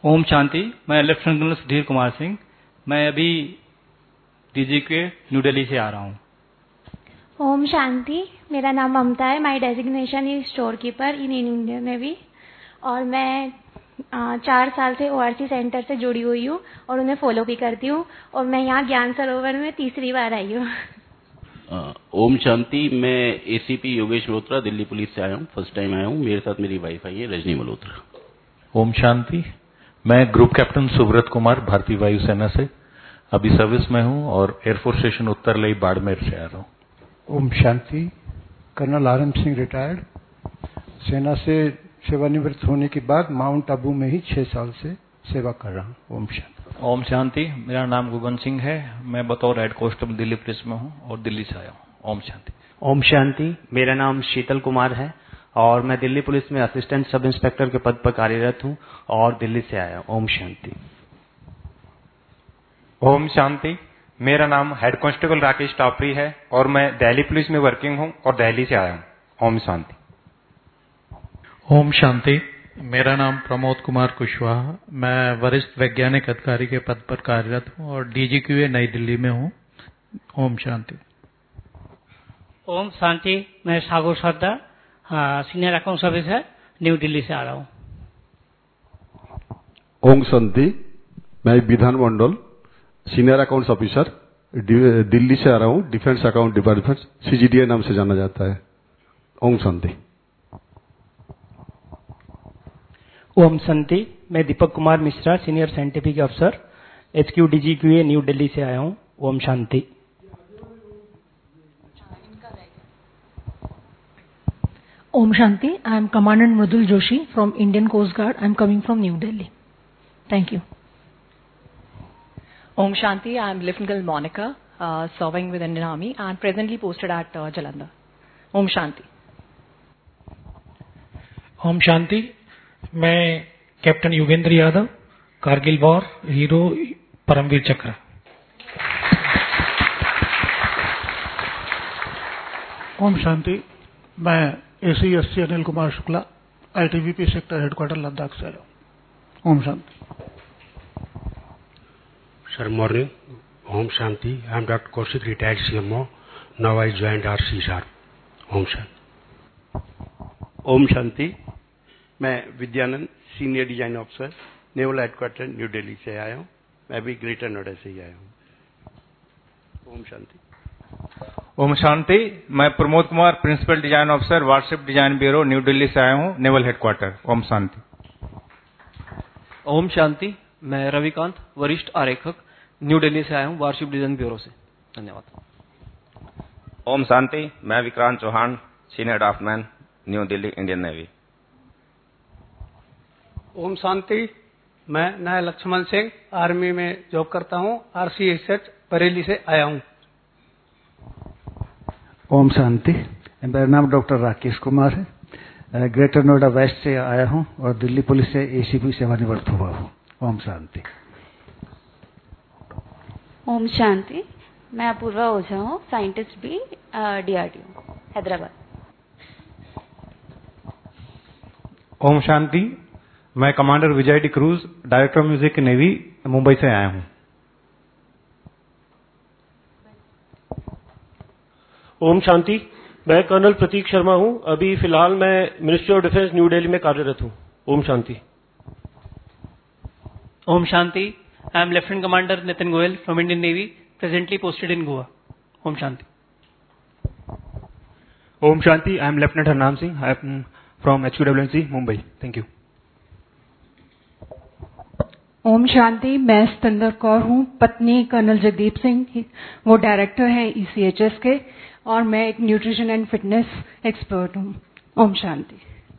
ओम शांति। मैं लेफ्टिनेंट जनरल सुधीर कुमार सिंह, मैं अभी डीजी के न्यू दिल्ली से आ रहा हूँ। ओम शांति। मेरा नाम ममता है। My designation is store keeper in Indian navy और मैं आ, चार साल से ओआरसी सेंटर से जुड़ी हुई हूँ और उन्हें फॉलो भी करती हूँ और मैं यहाँ ज्ञान सरोवर में तीसरी बार आई हूँ। ओम शांति। मैं एसीपी योगेश मल्होत्रा दिल्ली पुलिस से आया हूँ, फर्स्ट टाइम आया हूँ। मेरे साथ मेरी वाइफ आई है रजनी मल्होत्रा। ओम शांति। मैं ग्रुप कैप्टन सुब्रत कुमार भारतीय वायुसेना से अभी सर्विस में हूँ और एयरफोर्स स्टेशन उत्तर लई बाड़मेर से आ रहा हूँ। ओम शांति। Colonel R M Singh retired, सेना से सेवानिवृत्त होने के बाद माउंट आबू में ही छह साल से सेवा कर रहा हूँ। ओम शांति। ओम शांति। मेरा नाम गुगन सिंह है, मैं बतौर हेड कांस्टेबल दिल्ली पुलिस में हूँ और दिल्ली से आया हूँ। ओम शांति। ओम शांति। मेरा नाम शीतल कुमार है और मैं दिल्ली पुलिस में असिस्टेंट सब इंस्पेक्टर के पद पर कार्यरत हूँ और दिल्ली से आया हूँ। ओम शांति। ओम शांति। मेरा नाम हेड कांस्टेबल राकेश टापरी है और मैं दिल्ली पुलिस में वर्किंग हूँ और दिल्ली से आया हूँ। ओम शांति। ओम शांति। मेरा नाम प्रमोद कुमार कुशवाहा, मैं वरिष्ठ वैज्ञानिक अधिकारी के पद पर कार्यरत हूँ और डीजीक्यूए नई दिल्ली में हूँ। ओम शांति। ओम शांति। मैं Sagar Sardar, senior accounts officer, new Delhi से आ रहा हूँ। ओम शांति। मैं Vidhan Mandal, senior accounts officer, Delhi से आ रहा हूँ। डिफेंस अकाउंट डिपार्टमेंट, सीजीडीए नाम से जाना जाता है। ओम शांति। ओम शांति। मैं दीपक कुमार मिश्रा, सीनियर साइंटिफिक अफसर, एचक्यू डीजीक्यूए न्यू दिल्ली से आया हूँ। ओम शांति। Om Shanti. I am Commandant Mridul Joshi from Indian Coast Guard. I am coming from New Delhi. Thank you. Om Shanti. I am Lieutenant Colonel Monica, uh, serving with Indian Army and presently posted at uh, Jalandhar. Om Shanti. ओम शांति। मैं captain Yogendra Yadav, Kargil war hero, Paramvir Chakra. ओम शांति। मैं AC SC Anil Kumar Shukla, ITBP sector headquarter Ladakh से आया हूँ। ओम शांति। Sir morning. ओम शांति। I am doctor Kaushik, retired CMO, now I joined R C sharp. ओम शांति। ओम शांति। मैं Vidyanand, senior design officer, naval headquarter new Delhi से आया हूँ। मैं भी ग्रेटर नोएडा से ही आया हूँ। ओम शांति। ओम शांति। मैं Pramod Kumar, principal design officer, warship design bureau, new Delhi से आया हूँ, नेवल हेडक्वार्टर। ओम शांति। ओम शांति। मैं रविकांत, वरिष्ठ आरेखक, न्यू दिल्ली से आया हूँ, वारशिप डिजाइन ब्यूरो से। धन्यवाद। ओम शांति। मैं Vikrant Chauhan, senior draftman, new Delhi, Indian navy. ओम शांति। मैं नया लक्ष्मण सिंह, आर्मी में जॉब करता हूँ, आरसीएसएच बरेली से आया हूँ। ओम शांति। मेरा नाम डॉक्टर राकेश कुमार है, ग्रेटर नोएडा वेस्ट से आया हूँ और दिल्ली पुलिस से एसीपी सेवानिवृत्त हुआ हूँ। ओम शांति। ओम शांति। मैं अपूर्वा ओझा हूँ, साइंटिस्ट भी, डीआरडीओ हैदराबाद। ओम शांति। मैं commander Vijay D Cruz, director music navy, Mumbai से आया हूँ। ओम शांति। मैं कर्नल प्रतीक शर्मा हूँ, अभी फिलहाल मैं ministry of defence new Delhi में कार्यरत हूँ। ओम शांति। ओम शांति। I am lieutenant commander Nitin Goyal from Indian navy, presently posted in Goa. ओम शांति। ओम शांति। I am lieutenant Harnam Singh, I am from HQWNC, Mumbai. Thank you. ओम शांति। मैं सतेंद्र कौर हूँ, पत्नी कर्नल जगदीप सिंह, वो डायरेक्टर हैं ईसीएचएस के, और मैं एक न्यूट्रिशन एंड फिटनेस एक्सपर्ट हूँ। ओम शांति।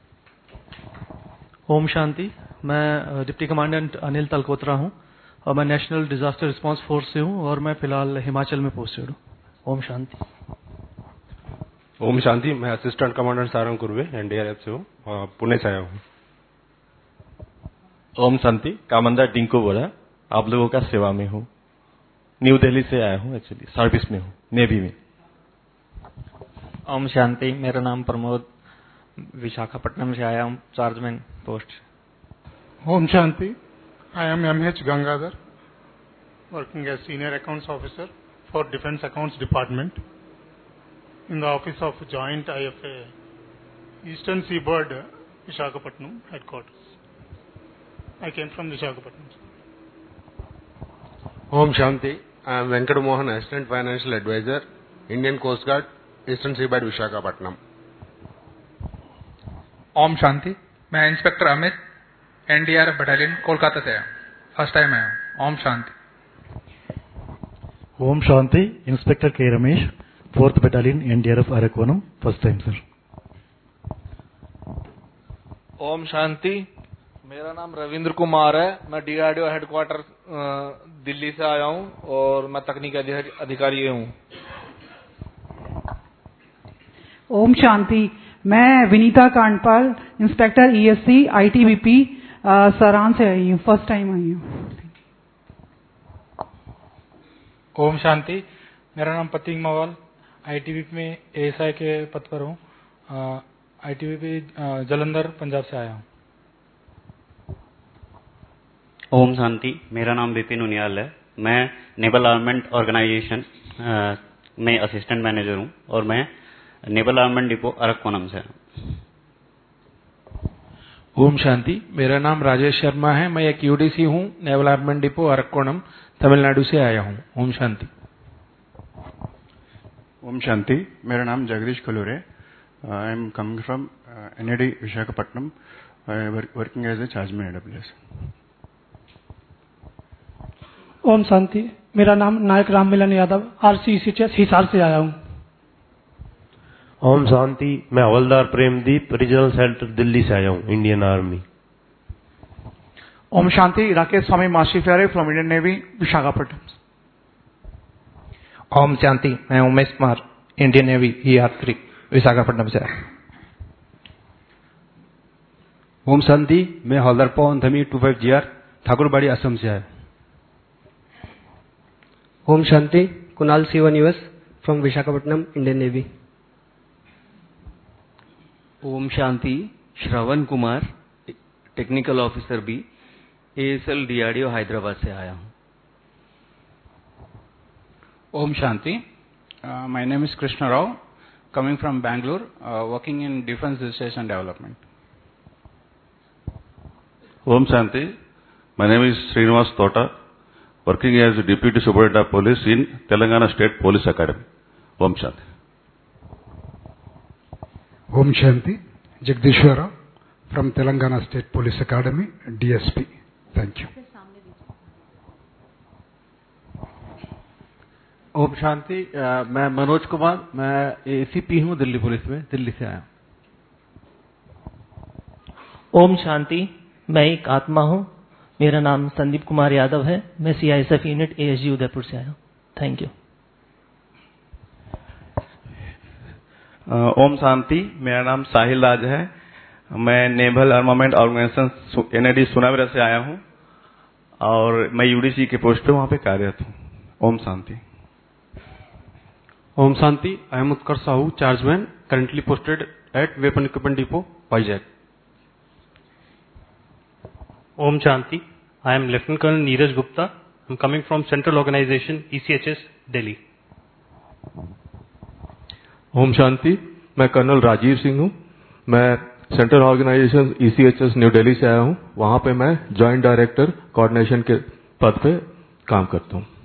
ओम शांति। मैं डिप्टी कमांडेंट अनिल तलकोत्रा हूँ और मैं नेशनल डिजास्टर रिस्पांस फोर्स से हूँ और मैं फिलहाल हिमाचल में पोस्टेड हूँ। ओम शांति। ओम शांति। मैं assistant commandant Sarang Kurve, NDRF से हूँ, पुणे से आया हूँ। ओम शांति। कमांडर टिंकू बोरा, आप लोगों का सेवा में हूँ, न्यू दिल्ली से आया हूँ, एक्चुअली सर्विस में हूँ, नेवी में। ओम शांति। मेरा नाम प्रमोद, विशाखापट्टनम से आया हूँ, चार्जमैन पोस्ट। ओम शांति। I am M H Gangadhar, working as Senior Accounts Officer for Defense Accounts Department in the office of Joint I F A, Eastern Seaboard, Visakhapatnam headquarters. I came from Visakhapatnam. Om Shanti. I am Venkat Mohan, Assistant Financial Advisor, Indian Coast Guard, Eastern Seaboard, Visakhapatnam. ओम शांति। मैं inspector Amit NDRF battalion Kolkata से आया, first time आया हूँ। ओम शांति। ओम शांति। Inspector K Ramesh, fourth battalion NDRF Arakkonam, first time sir. ओम शांति। मेरा नाम रविंद्र कुमार है, मैं डीआरडीओ हेडक्वार्टर दिल्ली से आया हूँ और मैं तकनीकी अधिकारी हूँ। ओम शांति। मैं Vinita Kandpal, inspector ESC ITBP Saran से आई हूँ, फर्स्ट टाइम आई हूँ। ओम शांति। मेरा नाम प्रतीक मवाल, आईटीबीपी में एएसआई के पद पर हूँ, आईटीबीपी जलंधर पंजाब से आया हूँ। ओम शांति। मेरा नाम विपिन उनियाल है, मैं नेवल आर्मेंट ऑर्गेनाइजेशन में असिस्टेंट मैनेजर हूँ और मैं नेवल आर्मेंट डिपो अरककोनम से। ओम शांति। मेरा नाम राजेश शर्मा है, मैं एक यूडीसी हूँ, naval armament depot Arakkonam, Tamil Nadu से आया हूँ। ओम शांति। ओम शांति। मेरा नाम जगदीश कलूर है, I am coming from NAD Visakhapatnam, working as a chargeman AWS. ओम शांति। मेरा नाम नायक राम मिलन यादव, आरसीसीएच हिसार से आया हूँ। ओम शांति। मैं हवलदार प्रेमदीप, रीजनल सेंटर दिल्ली से आया हूँ, इंडियन आर्मी। ओम शांति। Rakesh Swami master from Indian navy, Visakhapatnam. ओम शांति। मैं Umesh Kumar, Indian navy E R three, Visakhapatnam से। ओम शांति। मैं havildar Pawan Dhami two five G R, Thakurbari, Assam से आया। ओम शांति। Kunal Sivan US from Visakhapatnam, Indian navy. ओम शांति। Shravan Kumar, technical officer B, ASL DRDO Hyderabad से आया हूँ। ओम शांति। My name is Krishna Rao, coming from Bangalore, working in defence research and development. Om Shanti. My name is Srinivas Tota, working as Deputy Superintendent of Police in Telangana State Police Academy. Om Shanti. Om Shanti. Jagdishwara from Telangana State Police Academy, D S P. Thank you. ओम शांति। मैं मनोज कुमार, मैं ACP हूँ Delhi police में, दिल्ली से आया। ओम शांति। मैं एक आत्मा हूँ, मेरा नाम संदीप कुमार यादव है, मैं सीआईएसएफ यूनिट एएसजी उदयपुर से आया हूँ। Thank you. ओम शांति। मेरा नाम साहिल राज है, मैं naval armament organisation NAD Sunabeda से आया हूँ और मैं यूडीसी के पोस्ट पे वहाँ पे कार्यरत हूँ। ओम शांति। ओम शांति। I am Utkarsh Sahu, chargeman, currently posted at weapon equipment depot, Vizag. Om Shanti. I am Lieutenant Colonel Neeraj Gupta. I am coming from Central Organization E C H S, Delhi. ओम शांति। मैं कर्नल राजीव सिंह हूँ, मैं central organisation ECHS new Delhi से आया हूँ, वहाँ पे मैं जॉइंट डायरेक्टर कोऑर्डिनेशन के पद पे काम करता हूँ।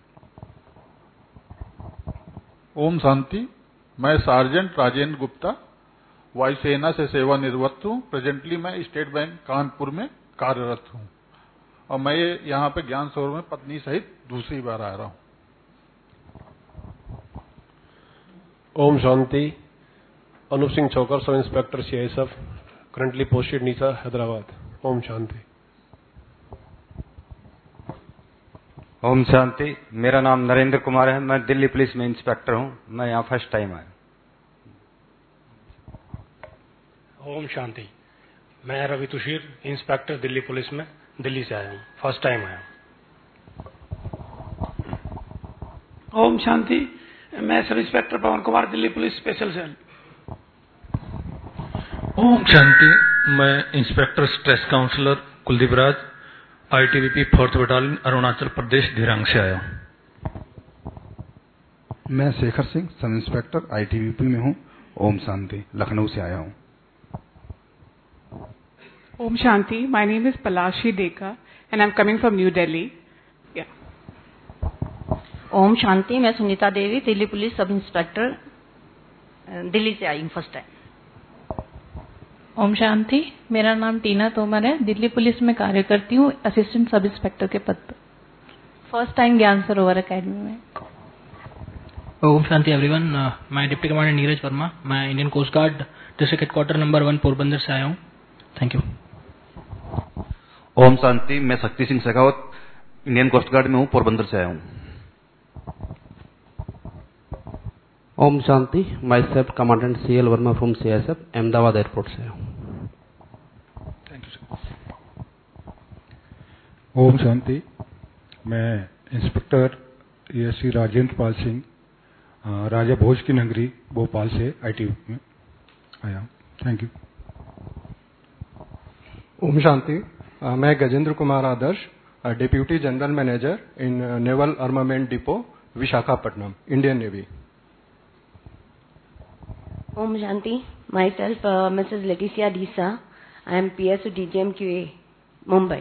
ओम शांति। मैं सार्जेंट राजेंद्र गुप्ता, वायुसेना से सेवानिवृत्त हूँ। प्रेजेंटली मैं स्टेट बैंक कानपुर में कार्यरत हूँ और मैं यहाँ पे ज्ञान सरोवर में पत्नी सहित दूसरी बार आ रहा हूँ। ओम शांति। Anoop Singh Chaukar, sub inspector CISF, currently posted NISA, Hyderabad. ओम शांति। ओम शांति। मेरा नाम नरेंद्र कुमार है, मैं दिल्ली पुलिस में इंस्पेक्टर हूँ, मैं यहाँ फर्स्ट टाइम आया। ओम शांति। मैं रवि तुषीर, इंस्पेक्टर दिल्ली पुलिस में, दिल्ली से आया हूँ, फर्स्ट टाइम आया हूँ। ओम शांति। मैं sub inspector Pawan Kumar, Delhi police special cell. ओम शांति। मैं inspector stress counsellor Kuldeep Raj, ITBP fourth battalion Arunachal Pradesh Dhirang से आया हूँ। मैं Shekhar Singh sub inspector ITBP में हूँ। ओम शांति, लखनऊ से आया हूँ। Om Shanti. My name is Palashi Deka and I'm coming from New Delhi. Yeah. ओम शांति, मैं Sunita Devi Delhi police sub inspector Delhi से आई हूँ फर्स्ट टाइम। ओम शांति, मेरा नाम टीना तोमर है, दिल्ली पुलिस में कार्य करती हूँ असिस्टेंट सब इंस्पेक्टर के पद पर। फर्स्ट टाइम ज्ञान सरोवर एकेडमी में। ओम शांति एवरीवन, मैं डिप्टी कमांडर नीरज वर्मा, मैं Indian coast guard district headquarter number one Porbandar से आया हूँ। Thank you. ओम शांति, मैं Shakti Singh Shekhawat Indian coast guard में हूँ, पोरबंदर से आया हूँ। ओम शांति, myself commandant C L Verma from C S F Ahmedabad airport से हूँ। ओम शांति, मैं inspector S C Rajendra Pal Singh Raja Bhoj की नगरी भोपाल से आईटी में आया हूँ। Thank you. ओम शांति, मैं Gajendra Kumar Adarsh, deputy general manager in naval armament depot Visakhapatnam, Indian navy. Om Shanti, myself uh, Missus Leticia Disa, I am P S D G M Q A, Mumbai.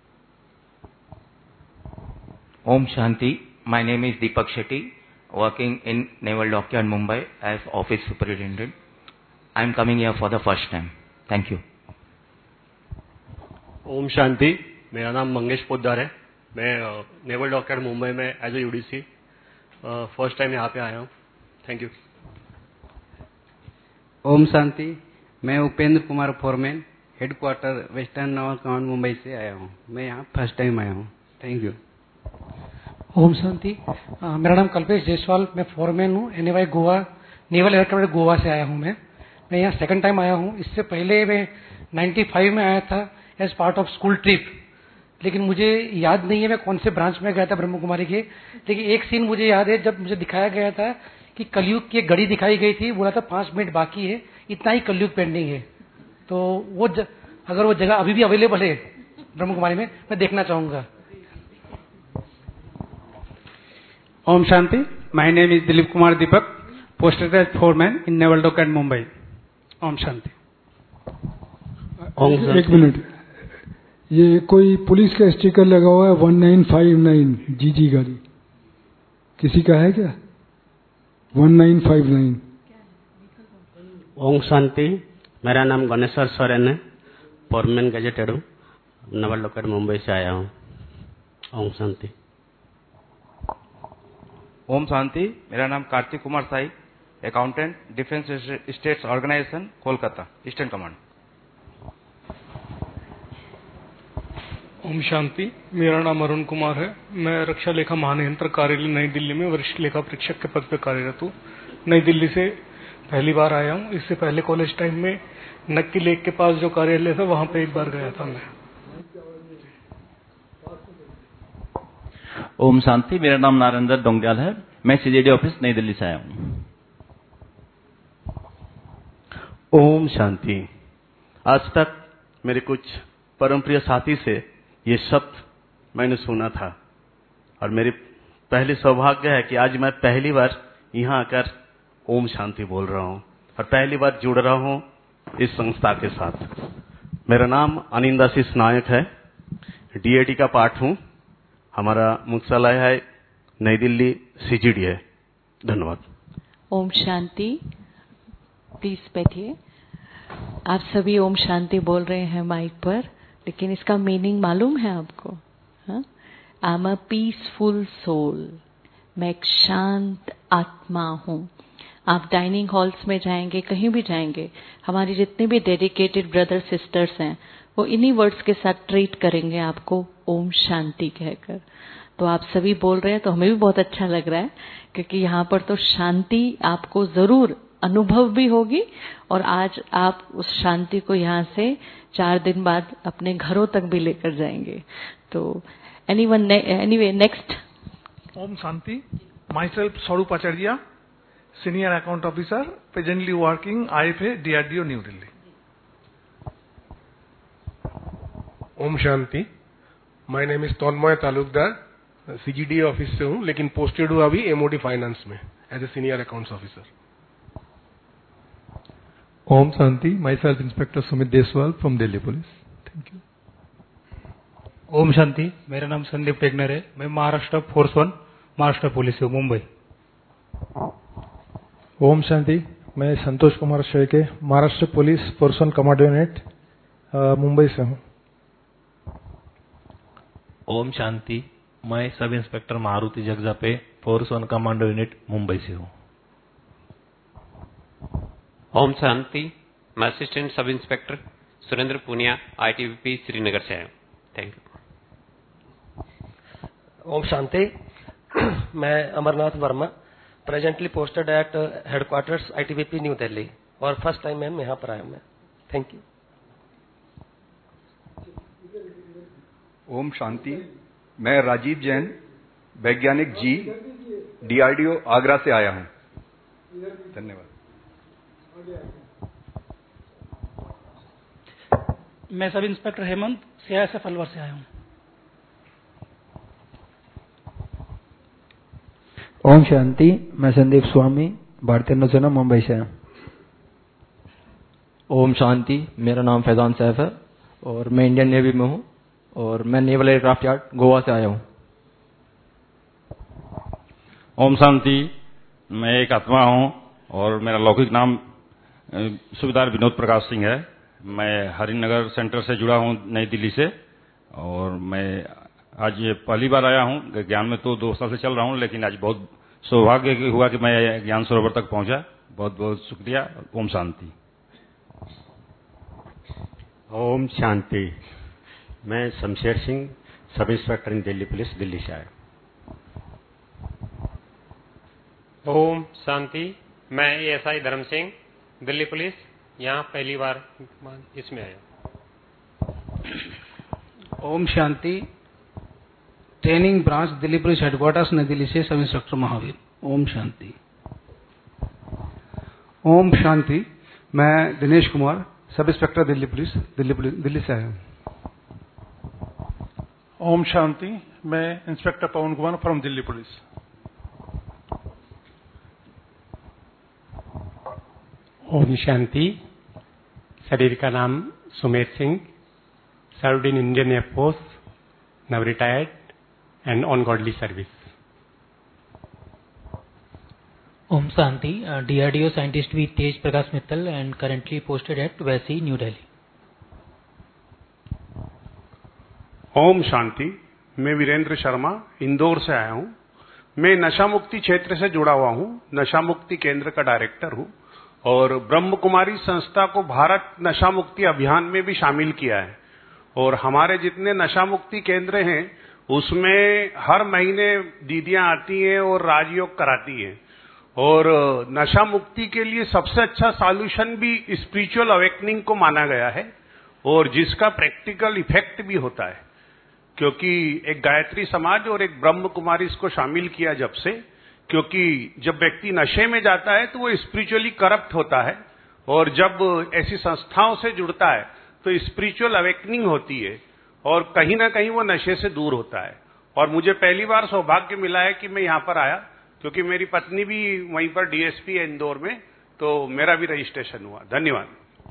Om Shanti, my name is Deepak Shetty, working in Naval Dockyard, Mumbai as office superintendent. I am coming here for the first time. Thank you. ओम शांति, मेरा नाम मंगेश पोद्दार है, मैं naval dockyard Mumbai में as a UDC first time यहाँ पे आया हूँ। Thank you. ओम शांति, मैं Upendra Kumar foreman headquarter western naval command Mumbai से आया हूँ। मैं यहाँ फर्स्ट टाइम आया हूँ। Thank you. ओम शांति, मेरा नाम कल्पेश जायसवाल, मैं फोरमैन हूँ N A Y Goa naval aircraft Goa से आया हूँ। मैं मैं यहाँ सेकंड टाइम आया हूँ। इससे पहले मैं पचानवे में आया था as part of school trip, लेकिन मुझे याद नहीं है मैं कौन से ब्रांच में गया था ब्रह्म कुमारी के। लेकिन एक सीन मुझे याद है, जब मुझे दिखाया गया था कि कलयुग की एक घड़ी दिखाई गई थी, बोला था पांच मिनट बाकी है, इतना ही कलयुग पेंडिंग है। तो वो ज, अगर वो जगह अभी भी अवेलेबल है ब्रह्म कुमारी में, मैं देखना चाहूंगा। ओम शांति, my name is Dilip Kumar Deepak, posted as foreman in naval dockyard Mumbai. ओम शांति। एक मिनट, ये कोई पुलिस का स्टिकर लगा हुआ है वन नाइन फाइव नाइन जीजी गाड़ी, किसी का है क्या? One nine five nine. ओम शांति, मेरा नाम गणेश्वर सोरेन है, फोरमैन गजेटेड हूँ, नेवल डॉकयार्ड मुंबई से आया हूँ। ओम शांति। ओम शांति, मेरा नाम Kartik Kumar Sai, accountant defence states organisation Kolkata eastern command. ओम शांति, मेरा नाम अरुण कुमार है, मैं रक्षा लेखा महानियंत्रक कार्यालय नई दिल्ली में वरिष्ठ लेखा परीक्षक के पद पर कार्यरत हूँ। नई दिल्ली से पहली बार आया हूँ। इससे पहले कॉलेज टाइम में नक्की लेक के पास जो कार्यालय था वहां पे एक बार गया था मैं। ओम शांति, मेरा नाम नारेंद्र डोंगयाल है, मैं सीजेडी ऑफिस नई दिल्ली से आया हूँ। ओम शांति, आज तक मेरे कुछ परम प्रिय साथी से ये शब्द मैंने सुना था और मेरी पहली सौभाग्य है कि आज मैं पहली बार यहाँ आकर ओम शांति बोल रहा हूँ और पहली बार जुड़ रहा हूँ इस संस्था के साथ। मेरा नाम अनिंदाशीष नायक है, डीएडी का पार्ट हूँ, हमारा मुख्यालय है नई दिल्ली सीजीडी है। धन्यवाद। ओम शांति, प्लीज बैठिए। आप सभी ओम शांति बोल रहे हैं माइक पर, लेकिन इसका मीनिंग मालूम है आपको? I am a peaceful soul, मैं एक शांत आत्मा हूँ। आप डाइनिंग हॉल्स में जाएंगे, कहीं भी जाएंगे, हमारे जितने भी डेडिकेटेड ब्रदर सिस्टर्स हैं वो इन्हीं वर्ड्स के साथ ट्रीट करेंगे आपको ओम शांति कहकर। तो आप सभी बोल रहे हैं तो हमें भी बहुत अच्छा लग रहा है, क्योंकि यहाँ पर तो शांति आपको जरूर अनुभव भी होगी और आज आप उस शांति को यहाँ से चार दिन बाद अपने घरों तक भी लेकर जाएंगे। तो एनीवन एनीवे नेक्स्ट। ओम शांति, myself Swaroop Acharya, senior account officer, presently working IFA DRDO new Delhi. ओम शांति, my name is Tanmay Talukdar, CGD office से हूँ, लेकिन पोस्टेड हुआ अभी एमओडी फाइनेंस में as a senior accounts officer. ओम शांति, myself inspector Sumit Deswal from Delhi police. Thank you. ओम शांति, मेरा नाम संदीप टेगनर है, मैं Maharashtra force one Maharashtra police हूँ, मुंबई। ओम शांति, मैं Santosh Kumar Shekhe, Maharashtra police force one commando unit Mumbai से हूँ। ओम शांति, मैं sub inspector Maruti Jagjape, force one commando unit Mumbai से हूँ। ओम शांति, मैं assistant sub inspector Surendra Punia, ITBP Srinagar से आया हूँ। Thank you. ओम शांति, मैं Amarnath Verma, presently posted at headquarters ITBP new Delhi, और फर्स्ट टाइम मैम यहाँ पर आया हूँ मैं। Thank you. ओम शांति, मैं राजीव जैन, वैज्ञानिक जी, डीआरडीओ आगरा से आया हूँ। धन्यवाद। मैं sub inspector Hemant, CISF Alwar से आया हूँ। ओम शांति, मैं संदीप स्वामी, भारतीय नौसेना मुंबई से हूँ। ओम शांति, मेरा नाम फैजान सैफ है और मैं इंडियन नेवी में हूँ और मैं नेवल एयरक्राफ्ट यार्ड गोवा से आया हूँ। ओम शांति, मैं एक आत्मा हूँ और मेरा लौकिक नाम सूबेदार विनोद प्रकाश सिंह है। मैं हरिनगर सेंटर से जुड़ा हूँ नई दिल्ली से, और मैं आज ये पहली बार आया हूँ। ज्ञान में तो दो साल से चल रहा हूँ, लेकिन आज बहुत सौभाग्य हुआ कि मैं ज्ञान सरोवर तक पहुँचा। बहुत बहुत शुक्रिया। ओम शांति। ओम शांति, मैं Shamsher Singh, sub inspector in Delhi police, Delhi से आया। ओम शांति, मैं एएसआई धर्म सिंह, दिल्ली पुलिस, यहाँ पहली बार इसमें आया। ओम शांति, training branch Delhi police headquarters नई दिल्ली से सब इंस्पेक्टर महावीर। ओम शांति। ओम शांति, मैं Dinesh Kumar, sub inspector Delhi police, Delhi police Delhi से आया हूँ। ओम शांति, मैं inspector Pawan Kumar from Delhi police. ओम शांति, शरीर का नाम Sumer Singh, served in Indian air force, now retired and on godly service. ओम शांति, डीआरडीओ साइंटिस्ट भी Tej Prakash Mittal and currently posted at वैसी न्यू दिल्ली। ओम शांति, मैं वीरेंद्र शर्मा, इंदौर से आया हूँ। मैं नशा मुक्ति क्षेत्र से जुड़ा हुआ हूँ, नशा मुक्ति केंद्र का डायरेक्टर हूँ, और ब्रह्म कुमारी संस्था को भारत नशा मुक्ति अभियान में भी शामिल किया है। और हमारे जितने नशा मुक्ति केंद्र हैं उसमें हर महीने दीदियां आती हैं और राजयोग कराती हैं। और नशा मुक्ति के लिए सबसे अच्छा सॉल्यूशन भी स्पिरिचुअल अवेकनिंग को माना गया है, और जिसका प्रैक्टिकल इफेक्ट भी होता है, क्योंकि एक गायत्री समाज और एक ब्रह्म कुमारी इसको शामिल किया जब से, क्योंकि जब व्यक्ति नशे में जाता है तो वो स्पिरिचुअली करप्ट होता है, और जब ऐसी संस्थाओं से जुड़ता है तो स्पिरिचुअल अवेकनिंग होती है और कहीं ना कहीं वो नशे से दूर होता है। और मुझे पहली बार सौभाग्य मिला है कि मैं यहाँ पर आया, क्योंकि मेरी पत्नी भी वहीं पर डीएसपी है इंदौर में, तो मेरा भी रजिस्ट्रेशन हुआ। धन्यवाद।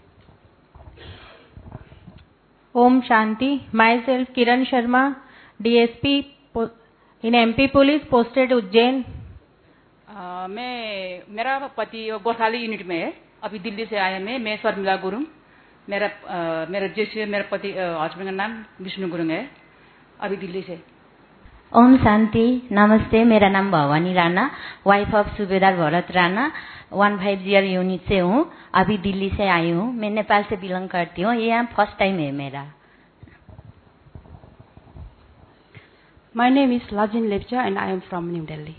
ओम शांति, myself Kiran Sharma, DSP in MP police, posted Ujjain. मैं मेरा पति गोरखाली यूनिट में है, अभी दिल्ली से आया मैं मैं शर्मिला गुरुंग। मेरा आ, मेरा जैसे मेरा पति हस्बैंड का नाम विष्णु गुरुंग है, अभी दिल्ली से। ओम शांति, नमस्ते, मेरा नाम भवानी राणा, वाइफ ऑफ सूबेदार Bharat Rana, one five GR unit से हूँ, अभी दिल्ली से आई हूँ। मैं नेपाल से बिलोंग करती हूँ, ये यहाँ फर्स्ट टाइम है मेरा। My name is Lajin Lepcha and I am from New Delhi.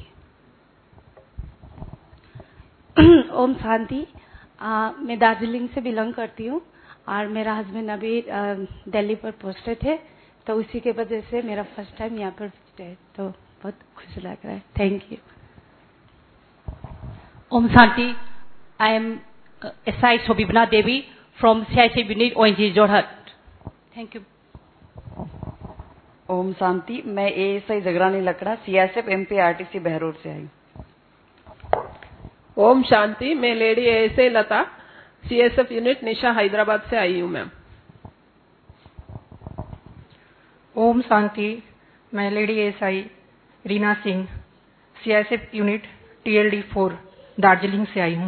ओम शांति, आ, मैं दार्जिलिंग से बिलोंग करती हूँ और मेरा हस्बैंड अभी दिल्ली पर पोस्टेड है, तो उसी के वजह से मेरा फर्स्ट टाइम यहाँ पर है, तो बहुत खुशी लग रहा है। Thank you. ओम शांति, I am SI Shobhibana Devi from CIC unit ONG Jorhat. Thank you. ओम शांति। मैं ASI Jagrani Lakra CSF MPRTC Behror से आई। ओम शांति। मैं lady ASI Lata CSF unit NISA Hyderabad से आई हूँ मैम। ओम शांति। मैं lady ASI Reena Singh CSF unit TLD four Darjeeling से आई हूँ।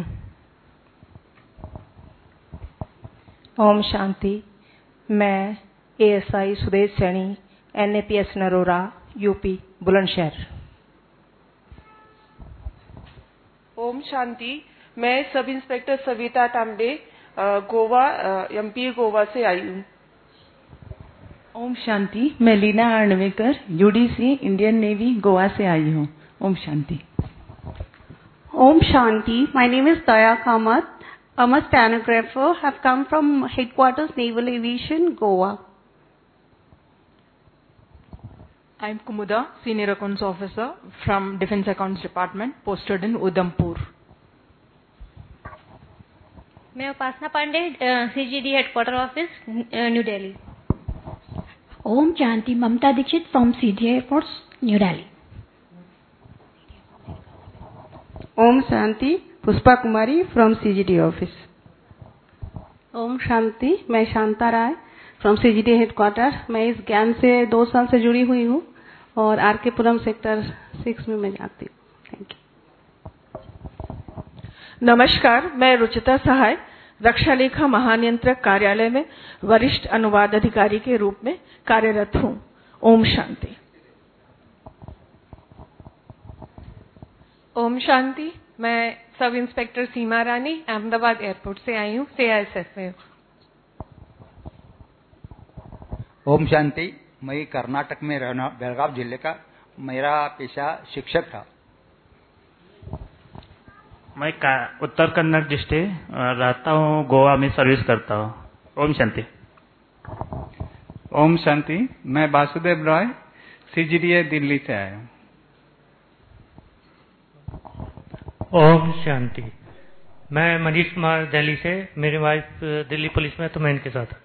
ओम शांति। मैं ASI Sudesh Saini NAPS Narora UP Bulandshahr. ओम शांति। मैं सब इंस्पेक्टर सविता तांबे गोवा एमपी गोवा से आई हूँ। ओम शांति। मैं Leena Arnavekar UDC Indian navy Goa से आई हूँ। ओम शांति। Om Shanti. My name is Daya Kamath. I'm a stenographer. Have come from headquarters Naval Aviation, Goa. I'm Kumuda, Senior Accounts Officer from Defense Accounts Department, posted in Udhampur. मैं Upasana Pande CGD headquarter office new Delhi. ओम शांति। Mamta Dixit from CD airports new Delhi. ओम शांति। Pushpa Kumari from CGD office. ओम शांति। मैं Shanta Rai from CGD headquarter. मैं इस ज्ञान से दो साल से जुड़ी हुई हूँ और आर के पुरम सेक्टर सिक्स में मैं जाती हूँ। Thank you. नमस्कार। मैं रुचिता सहाय रक्षा लेखा महानियंत्रक कार्यालय में वरिष्ठ अनुवाद अधिकारी के रूप में कार्यरत हूँ। ओम शांति। ओम शांति। मैं sub inspector Seema Rani Ahmedabad airport से आई हूँ, सीआईएसएफ में। ओम शांति। मैं कर्नाटक में रहना बेलगाव जिले का, मेरा पेशा शिक्षक था। मैं उत्तर कन्नड़ डिस्ट्रिक्ट रहता हूँ, गोवा में सर्विस करता हूँ। ओम शांति। ओम शांति। मैं वासुदेव रॉय सीजीडीए दिल्ली से आया हूँ। ओम शांति। मैं मनीष कुमार दिल्ली से, मेरी वाइफ दिल्ली पुलिस में, तो मैं इनके साथ।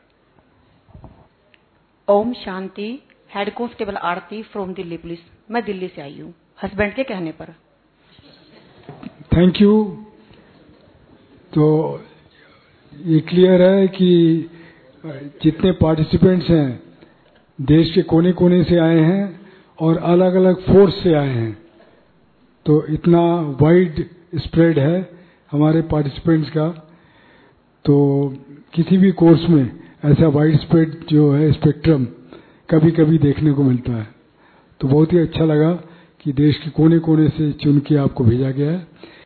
ओम शांति। Head constable Aarti from Delhi police. मैं दिल्ली से आई हूँ हस्बैंड के कहने पर। Thank you. तो ये क्लियर है कि जितने पार्टिसिपेंट्स हैं देश के कोने कोने से आए हैं और अलग अलग फोर्स से आए हैं, तो इतना वाइड स्प्रेड है हमारे पार्टिसिपेंट्स का। तो किसी भी कोर्स में ऐसा वाइड स्प्रेड जो है स्पेक्ट्रम कभी कभी देखने को मिलता है। तो बहुत ही अच्छा लगा कि देश के कोने कोने से चुन के आपको भेजा गया है।